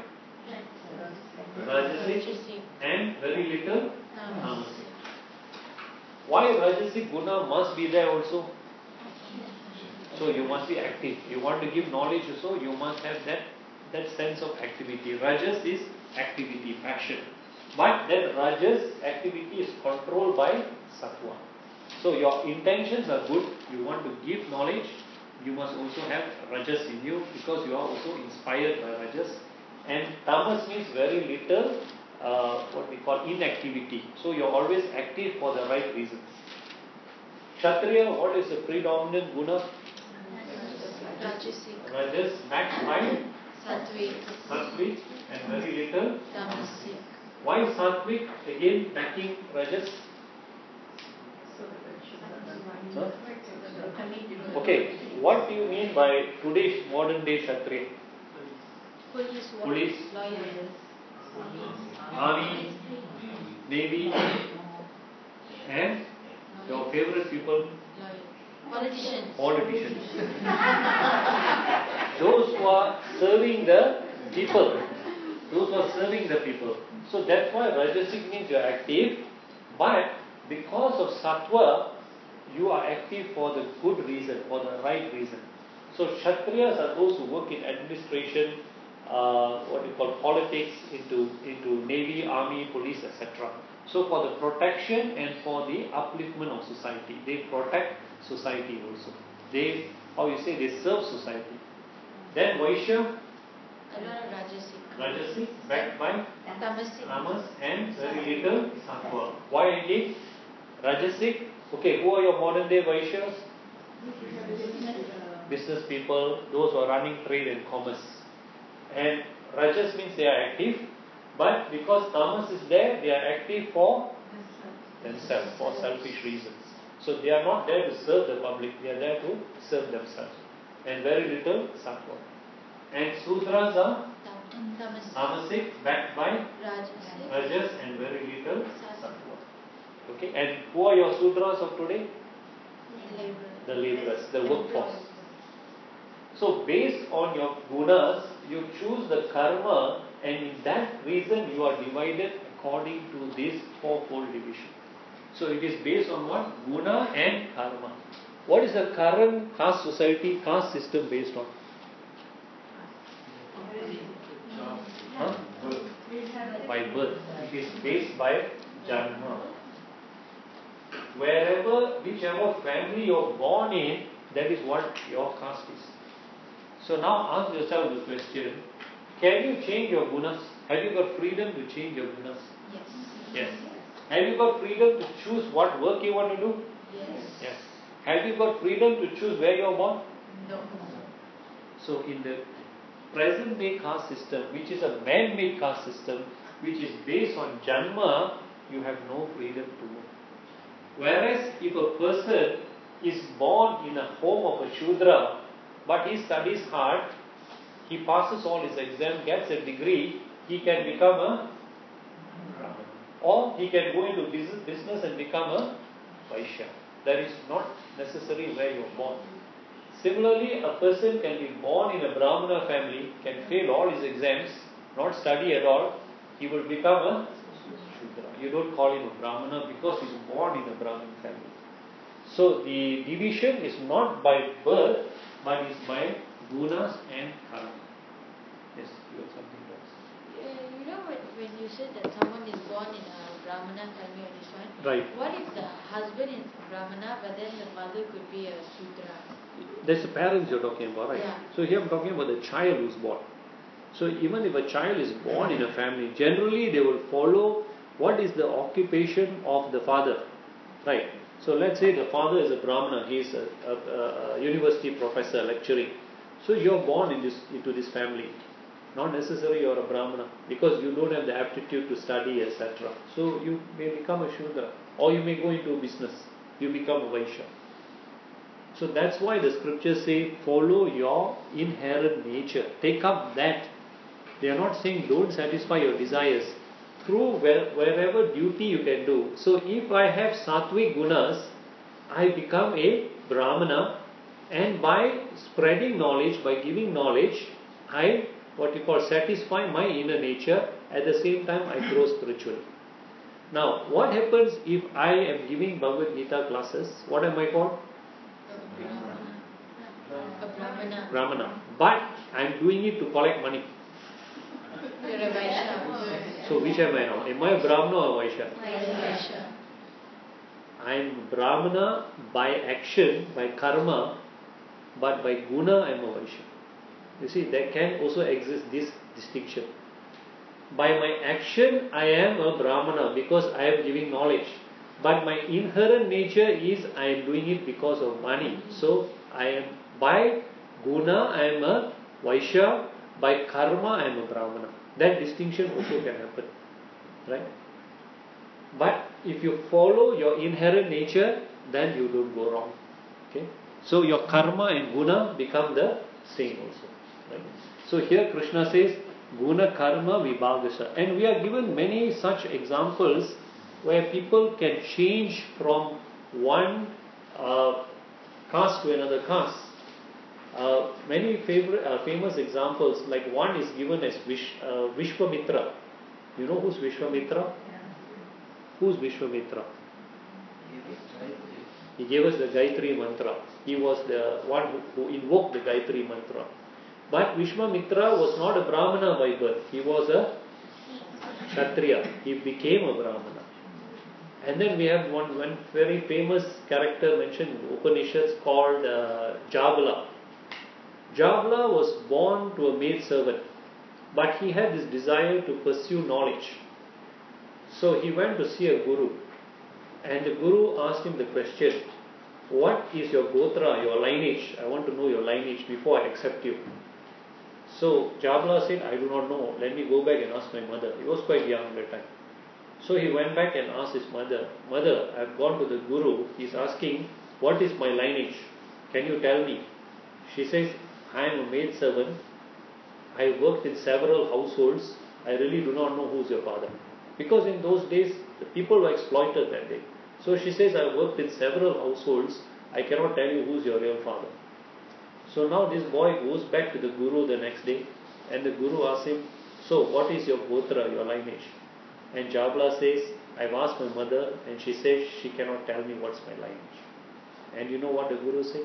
Speaker 1: Rajasic and very little Tamasic. Why Rajasic guna must be there also? So you must be active. You want to give knowledge also, you must have that sense of activity. Rajas is activity, passion. But that Rajas activity is controlled by Sattva. So your intentions are good, you want to give knowledge, you must also have Rajas in you because you are also inspired by Rajas. And Tamas means very little, what we call inactivity. So you are always active for the right reasons. Kshatriya, what is the predominant guna? Rajas, backed by Sattvic and very little Tamasic. Why Sattvic? Again backing Rajas. Huh? Okay, what do you mean by today's modern day Kshatriya? Police, Army, Navy, and your favorite people? Politicians. Those who are serving the people. Those who are serving the people. So that's why Rajasic means you are active, but because of Sattva, you are active for the good reason, for the right reason. So Kshatriyas are those who work in administration, what we call politics, into Navy, Army, Police, etc. So for the protection and for the upliftment of society. They protect society also. They serve society. Then Vaishya, Rajasic, backed by Tamas and very little Sattva. Why indeed? Rajasic, okay, who are your modern day Vaishyas? Business people, those who are running trade and commerce. And Rajas means they are active, but because Tamas is there, they are active for themselves, for selfish reasons. So they are not there to serve the public, they are there to serve themselves. And very little Sattva. And Sudras are Tamasic, backed by Rajas and very little Sattva. Okay, and who are your Sudras of today? The laborers, the workforce. So based on your gunas, you choose the karma, and in that reason you are divided according to this fourfold division. So it is based on what? Guna and karma. What is the current caste society, caste system based on? Huh? By birth. It is based by Janma. Wherever, whichever family you're born in, that is what your caste is. So now ask yourself the question, can you change your gunas? Have you got freedom to change your gunas?
Speaker 2: Yes.
Speaker 1: Yes. Have you got freedom to choose what work you want to do?
Speaker 2: Yes.
Speaker 1: Yes. Have you got freedom to choose where you are born?
Speaker 2: No.
Speaker 1: So in the present day caste system, which is a man-made caste system, which is based on Janma, you have no freedom to move. Whereas if a person is born in a home of a Shudra, but he studies hard, he passes all his exams, gets a degree, he can become a Brahmana. Or he can go into business and become a Vaishya. That is not necessary where you are born. Similarly, a person can be born in a Brahmana family, can fail all his exams, not study at all, he will become a Shudra. You don't call him a Brahmana because he is born in a Brahmin family. So the division is not by birth, but is by gunas and karma. Yes, you have something else.
Speaker 5: You know when you said that someone is born in a Brahmana family or this one,
Speaker 1: Right.
Speaker 5: what if the husband is Brahmana but then the mother could be a Shudra?
Speaker 1: That's the parents you're talking about, right?
Speaker 5: Yeah.
Speaker 1: So here I'm talking about the child who's born. So even if a child is born in a family, generally they will follow what is the occupation of the father, right? So let's say the father is a Brahmana, he is a university professor lecturing. So you're born into this family. Not necessarily you're a Brahmana because you don't have the aptitude to study, etc. So you may become a Shudra or you may go into business. You become a Vaishya. So that's why the scriptures say follow your inherent nature. Take up that. They are not saying don't satisfy your desires. Through wherever duty you can do. So if I have sattvic gunas, I become a Brahmana, and by spreading knowledge, by giving knowledge, I satisfy my inner nature. At the same time I grow spiritually. Now what happens if I am giving Bhagavad Gita classes? What am I called?
Speaker 5: A Brahmana.
Speaker 1: Brahmana. But I am doing it to collect money.
Speaker 5: You're a Vaishya.
Speaker 1: So which am I now? Am I a Brahmana or a Vaishya?
Speaker 5: Vaishya.
Speaker 1: I am Brahmana by action, by karma, but by guna I am a Vaishya. You see, there can also exist this distinction. By my action I am a Brahmana because I am giving knowledge. But my inherent nature is I am doing it because of money. So I am by guna I am a Vaishya, by karma I am a Brahmana. That distinction also can happen. Right? But if you follow your inherent nature, then you don't go wrong. Okay? So your karma and guna become the same also. Right? So here Krishna says, guna karma vibhagasa. And we are given many such examples where people can change from one caste to another caste. Many famous examples, like one is given as Vishwamitra. You know who's Vishwamitra? Who's Vishwamitra? He gave us the Gayatri Mantra. He was the one who invoked the Gayatri Mantra. But Vishwamitra was not a Brahmana by birth. He was a Kshatriya. He became a Brahmana. And then we have one very famous character mentioned in the Upanishads called Jabala. Jabala was born to a maid servant, but he had this desire to pursue knowledge. So he went to see a guru, and the guru asked him the question, what is your gotra, your lineage? I want to know your lineage before I accept you. So Jabala said, I do not know, let me go back and ask my mother. He was quite young at that time. So he went back and asked his mother, Mother, I have gone to the guru, he is asking, what is my lineage? Can you tell me? She says, I am a maid servant, I worked in several households, I really do not know who is your father. Because in those days, the people were exploited that day. So she says, I worked in several households, I cannot tell you who is your real father. So now this boy goes back to the guru the next day, and the guru asks him, so what is your gotra, your lineage? And Jabala says, I've asked my mother, and she says she cannot tell me what's my lineage. And you know what the Guru said?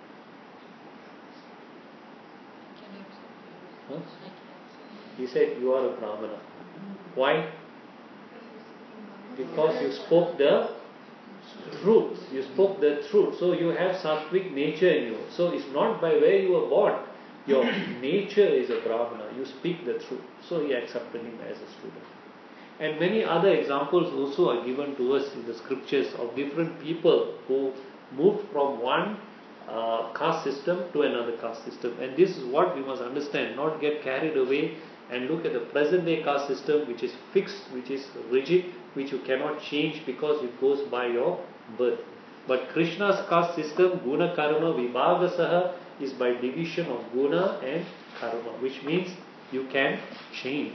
Speaker 1: Huh? He said, you are a Brahmana. Why? Because you spoke the truth. You spoke the truth. So you have sattvic nature in you. So it's not by where you were born. Your nature is a Brahmana. You speak the truth. So he accepted him as a student. And many other examples also are given to us in the scriptures of different people who moved from one caste system to another caste system. And this is what we must understand, not get carried away and look at the present day caste system, which is fixed, which is rigid, which you cannot change because it goes by your birth. But Krishna's caste system, guna karma vibhagasaha, is by division of guna and karma, which means you can change.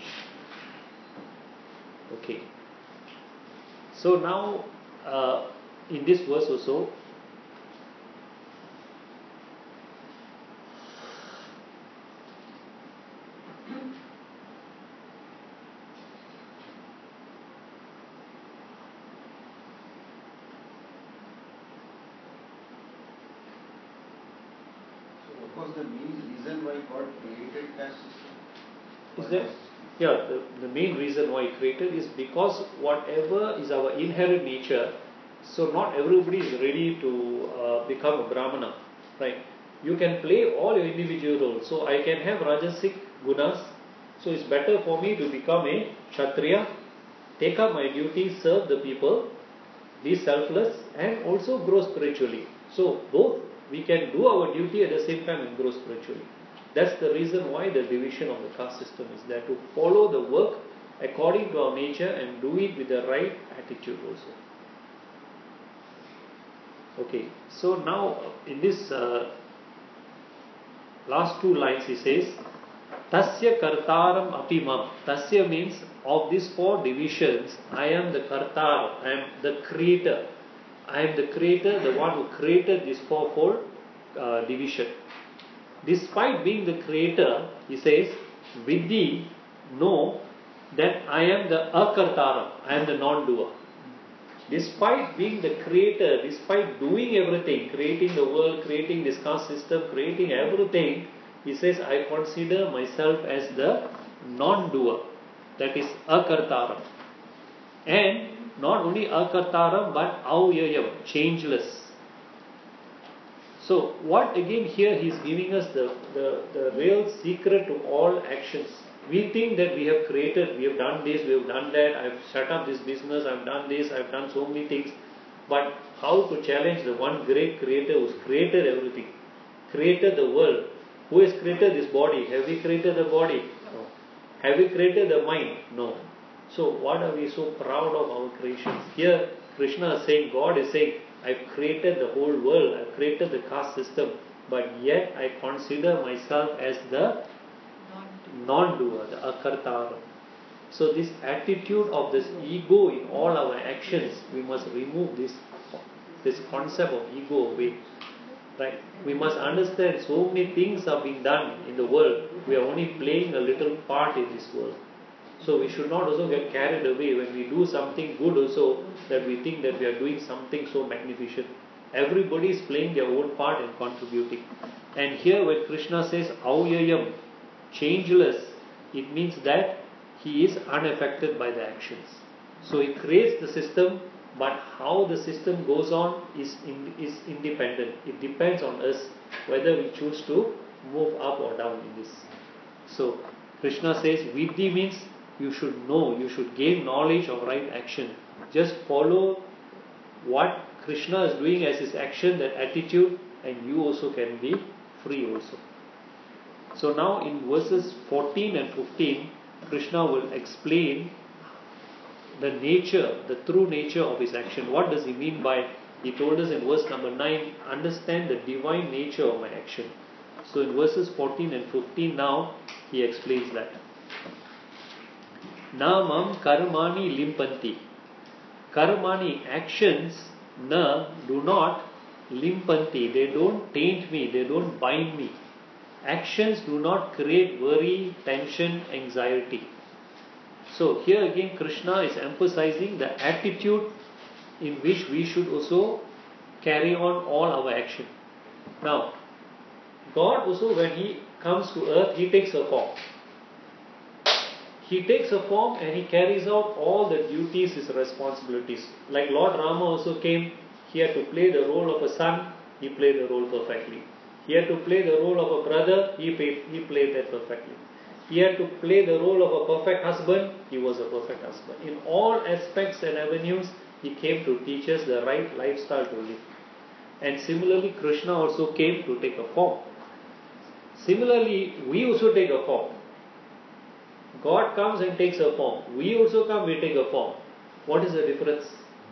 Speaker 1: Okay. So now, in this verse also,
Speaker 6: what was the main reason why God created caste system?
Speaker 1: is that, yeah, the main reason why he created is because whatever is our inherent nature, so not everybody is ready to become a Brahmana, right? You can play all your individual roles. So I can have Rajasic gunas, so it's better for me to become a Kshatriya, take up my duty, serve the people, be selfless, and also grow spiritually. So both we can do our duty at the same time and grow spiritually. That's the reason why the division of the caste system is there, to follow the work according to our nature and do it with the right attitude also. Okay, so now in this last two lines he says, Tasya kartaram apimam. Tasya means of these four divisions, I am the kartar, I am the creator. I am the creator, the one who created this fourfold division. Despite being the creator, he says, Vidhi, know that I am the akartaram, I am the non-doer. Despite being the creator, despite doing everything, creating the world, creating this caste system, creating everything, he says, I consider myself as the non-doer. That is akartaram. And not only akartaram, but avyayam, changeless. So what again here he is giving us the real secret to all actions. We think that we have created, we have done this, we have done that, I have set up this business, I have done this, I have done so many things. But how to challenge the one great creator who has created everything, created the world, who has created this body? Have we created the body? No. Have we created the mind? No. So what are we so proud of our creations? Here Krishna is saying, God is saying, I've created the whole world, I've created the caste system, but yet I consider myself as the non-doer, the akartara. So this attitude of this ego in all our actions, we must remove this concept of ego away. Right? We must understand so many things are being done in the world. We are only playing a little part in this world. So we should not also get carried away when we do something good also, that we think that we are doing something so magnificent. Everybody is playing their own part and contributing. And here when Krishna says avyayam, changeless, it means that he is unaffected by the actions. So he creates the system, but how the system goes on is independent. It depends on us whether we choose to move up or down in this. So Krishna says Vidhi means you should know, you should gain knowledge of right action. Just follow what Krishna is doing as his action, that attitude, and you also can be free also. So now in verses 14 and 15, Krishna will explain the nature, the true nature of his action. What does he mean by, he told us in verse number 9, understand the divine nature of my action. So in verses 14 and 15 now, he explains that. Namam karmani limpanti. Karmani, actions, na, do not limpanti. They don't taint me, they don't bind me. Actions do not create worry, tension, anxiety. So here again Krishna is emphasizing the attitude in which we should also carry on all our action. Now, God also, when He comes to earth, He takes a form. He takes a form and He carries out all the duties, His responsibilities. Like Lord Rama also came, He had to play the role of a son, He played the role perfectly. He had to play the role of a brother, He played that perfectly. He had to play the role of a perfect husband, He was a perfect husband. In all aspects and avenues, He came to teach us the right lifestyle to live. And similarly, Krishna also came to take a form. Similarly, we also take a form. God comes and takes a form. We also come, we take a form. What is the difference?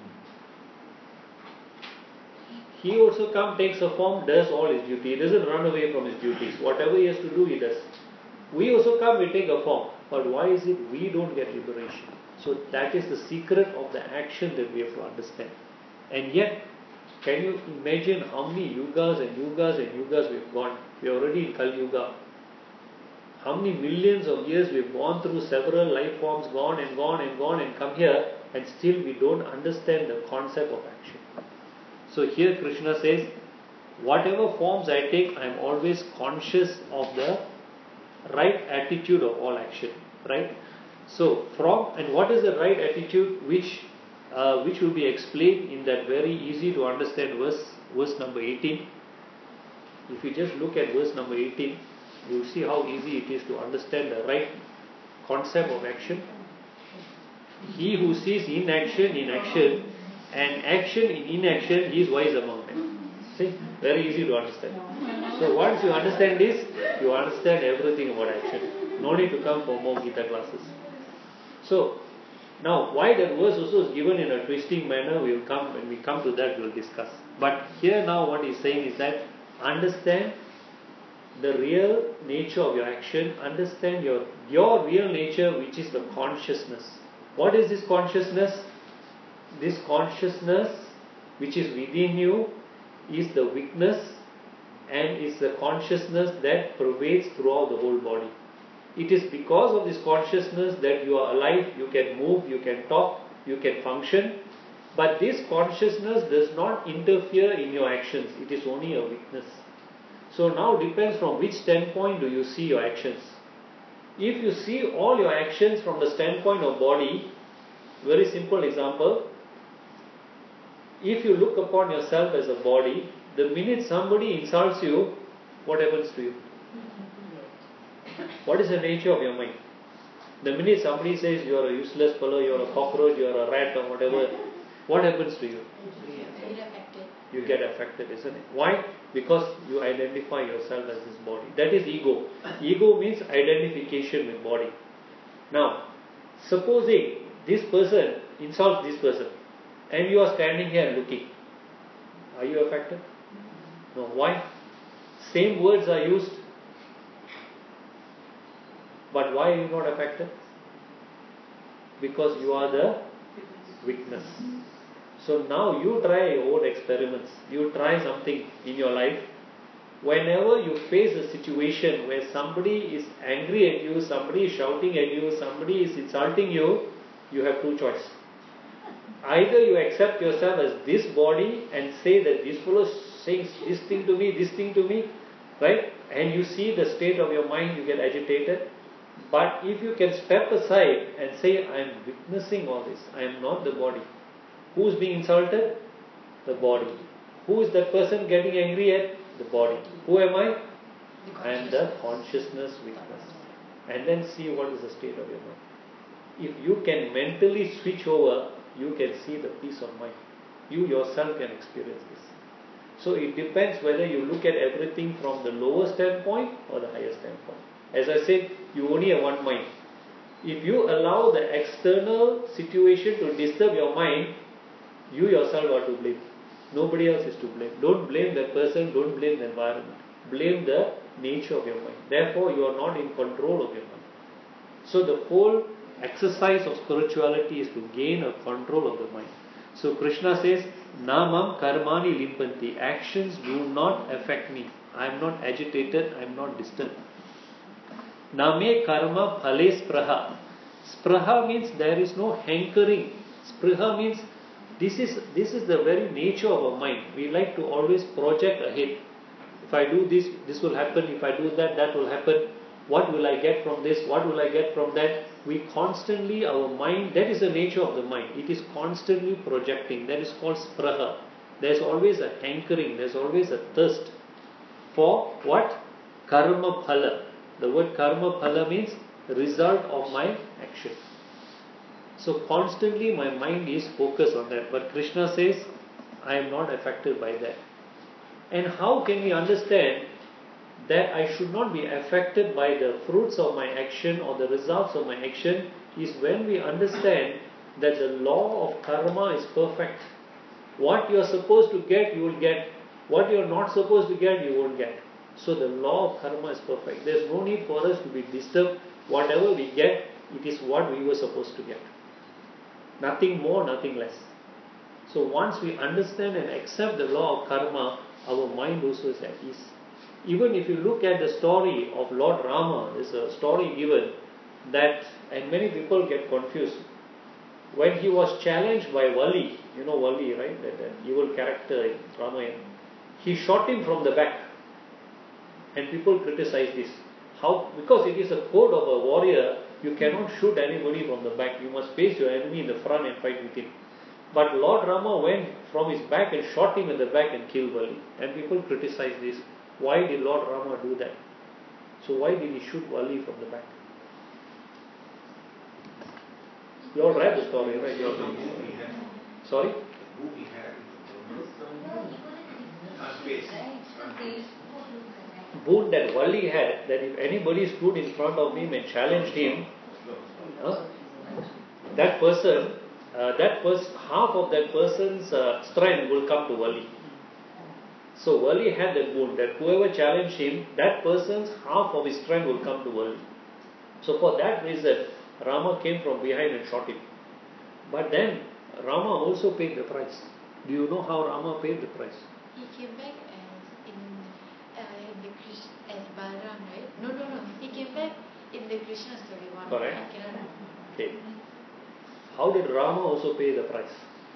Speaker 1: He also comes, takes a form, does all his duty. He doesn't run away from his duties. Whatever he has to do, he does. We also come, we take a form. But why is it we don't get liberation? So that is the secret of the action that we have to understand. And yet, can you imagine how many yugas and yugas and yugas we have gone? We are already in Kali Yuga. How many millions of years we have gone through several life forms, gone and gone and gone and come here, and still we don't understand the concept of action. So here Krishna says, whatever forms I take, I am always conscious of the right attitude of all action. Right? So and what is the right attitude which will be explained in that very easy to understand verse number 18. If you just look at verse number 18, you will see how easy it is to understand the right concept of action. He who sees inaction in action and action in inaction, he is wise among men. See, very easy to understand. So once you understand this, you understand everything about action. No need to come for more Gita classes. So, now why that verse also is given in a twisting manner, when we come to that we will discuss. But here now what he is saying is that understand the real nature of your action, understand your real nature, which is the consciousness. What is this consciousness? This consciousness which is within you is the weakness and is the consciousness that pervades throughout the whole body. It is because of this consciousness that you are alive, you can move, you can talk, you can function. But this consciousness does not interfere in your actions. It is only a weakness. So now depends from which standpoint do you see your actions. If you see all your actions from the standpoint of body, very simple example, if you look upon yourself as a body, the minute somebody insults you, what happens to you? What is the nature of your mind? The minute somebody says you are a useless fellow, you are a cockroach, you are a rat or whatever, what happens to you? You get affected, isn't it? Why? Because you identify yourself as this body. That is ego. Ego means identification with body. Now, supposing this person insults this person and you are standing here looking, are you affected? No. Why? Same words are used, but why are you not affected? Because you are the weakness. So now you try your own experiments. You try something in your life. Whenever you face a situation where somebody is angry at you, somebody is shouting at you, somebody is insulting you, you have two choices. Either you accept yourself as this body and say that this fellow is saying this thing to me, right? And you see the state of your mind, you get agitated. But if you can step aside and say, I am witnessing all this, I am not the body. Who is being insulted? The body. Who is that person getting angry at? The body. Who am I? I am the consciousness witness. And then see what is the state of your mind. If you can mentally switch over, you can see the peace of mind. You yourself can experience this. So it depends whether you look at everything from the lower standpoint or the higher standpoint. As I said, you only have one mind. If you allow the external situation to disturb your mind, you yourself are to blame. Nobody else is to blame. Don't blame that person, don't blame the environment. Blame the nature of your mind. Therefore, you are not in control of your mind. So the whole exercise of spirituality is to gain a control of the mind. So Krishna says, Namam karmani limpanti. Actions do not affect me. I am not agitated, I am not disturbed. Name karma phale spraha. Spraha means there is no hankering. Spraha means This is the very nature of our mind. We like to always project ahead. If I do this, this will happen. If I do that, that will happen. What will I get from this? What will I get from that? We constantly, our mind, that is the nature of the mind. It is constantly projecting. That is called spraha. There's always a hankering. There's always a thirst for what? Karma phala. The word karma phala means result of my action. So constantly my mind is focused on that. But Krishna says, I am not affected by that. And how can we understand that I should not be affected by the fruits of my action or the results of my action is when we understand that the law of karma is perfect. What you are supposed to get, you will get. What you are not supposed to get, you won't get. So the law of karma is perfect. There is no need for us to be disturbed. Whatever we get, it is what we were supposed to get. Nothing more, nothing less. So once we understand and accept the law of karma, our mind also is at ease. Even if you look at the story of Lord Rama, there's a story given that, and many people get confused. When he was challenged by Vali, you know Vali, right? That evil character in Ramayana. He shot him from the back. And people criticize this. How? Because it is a code of a warrior, you cannot shoot anybody from the back. You must face your enemy in the front and fight with him. But Lord Rama went from his back and shot him at the back and killed Vali. And people criticize this. Why did Lord Rama do that? So why did he shoot Vali from the back? You all read the story, right? You all know. Sorry? Boon that Vali had, that if anybody stood in front of him and challenged him, that person, half of that person's strength will come to Vali. So Vali had that boon that whoever challenged him, that person's half of his strength will come to Vali. So for that reason, Rama came from behind and shot him. But then Rama also paid the price. Do you know how Rama paid the price?
Speaker 5: He came back as Balaram, right? No. He came back in the Krishna story one.
Speaker 1: Correct.
Speaker 5: I cannot.
Speaker 1: Okay. How did Rama also pay the price?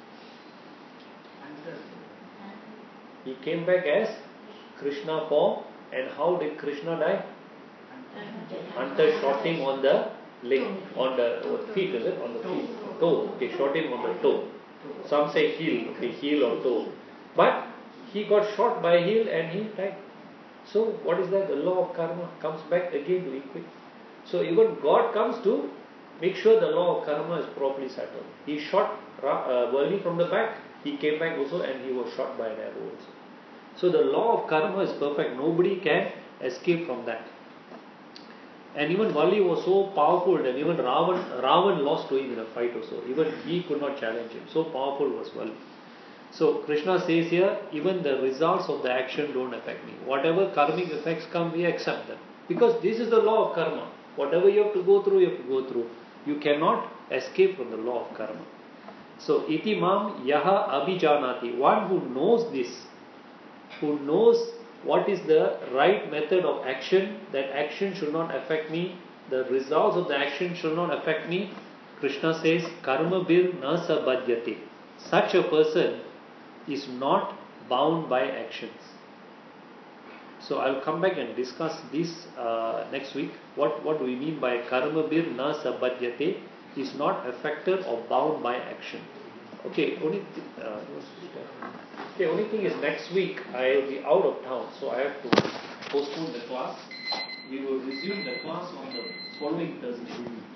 Speaker 1: He came back as Krishna form, and how did Krishna die? Hunter shot him on the leg, on the feet, is it? On the feet. Toe. Okay, shot him on the toe. Some say heel, okay, heel or toe. But he got shot by heel and he died. So what is that? The law of karma comes back again to equate. So even God comes to make sure the law of karma is properly settled. He shot Vali from the back, he came back also and he was shot by an arrow also. So the law of karma is perfect. Nobody can escape from that. And even Vali was so powerful that even Ravan lost to him in a fight also. Even he could not challenge him. So powerful was Vali. So Krishna says here, even the results of the action don't affect me. Whatever karmic effects come, we accept them. Because this is the law of karma. Whatever you have to go through, you have to go through. You cannot escape from the law of karma. So iti mam yaha abhijanati. One who knows this, who knows what is the right method of action, that action should not affect me, the results of the action should not affect me. Krishna says, karma bil na sabhadyate. Such a person is not bound by actions. So I'll come back and discuss this next week. What do we mean by karma bir na sabhadyate? Is not affected or bound by action. Okay, only thing is next week I'll be out of town, so I have to postpone the class. We will resume the class on the following Thursday.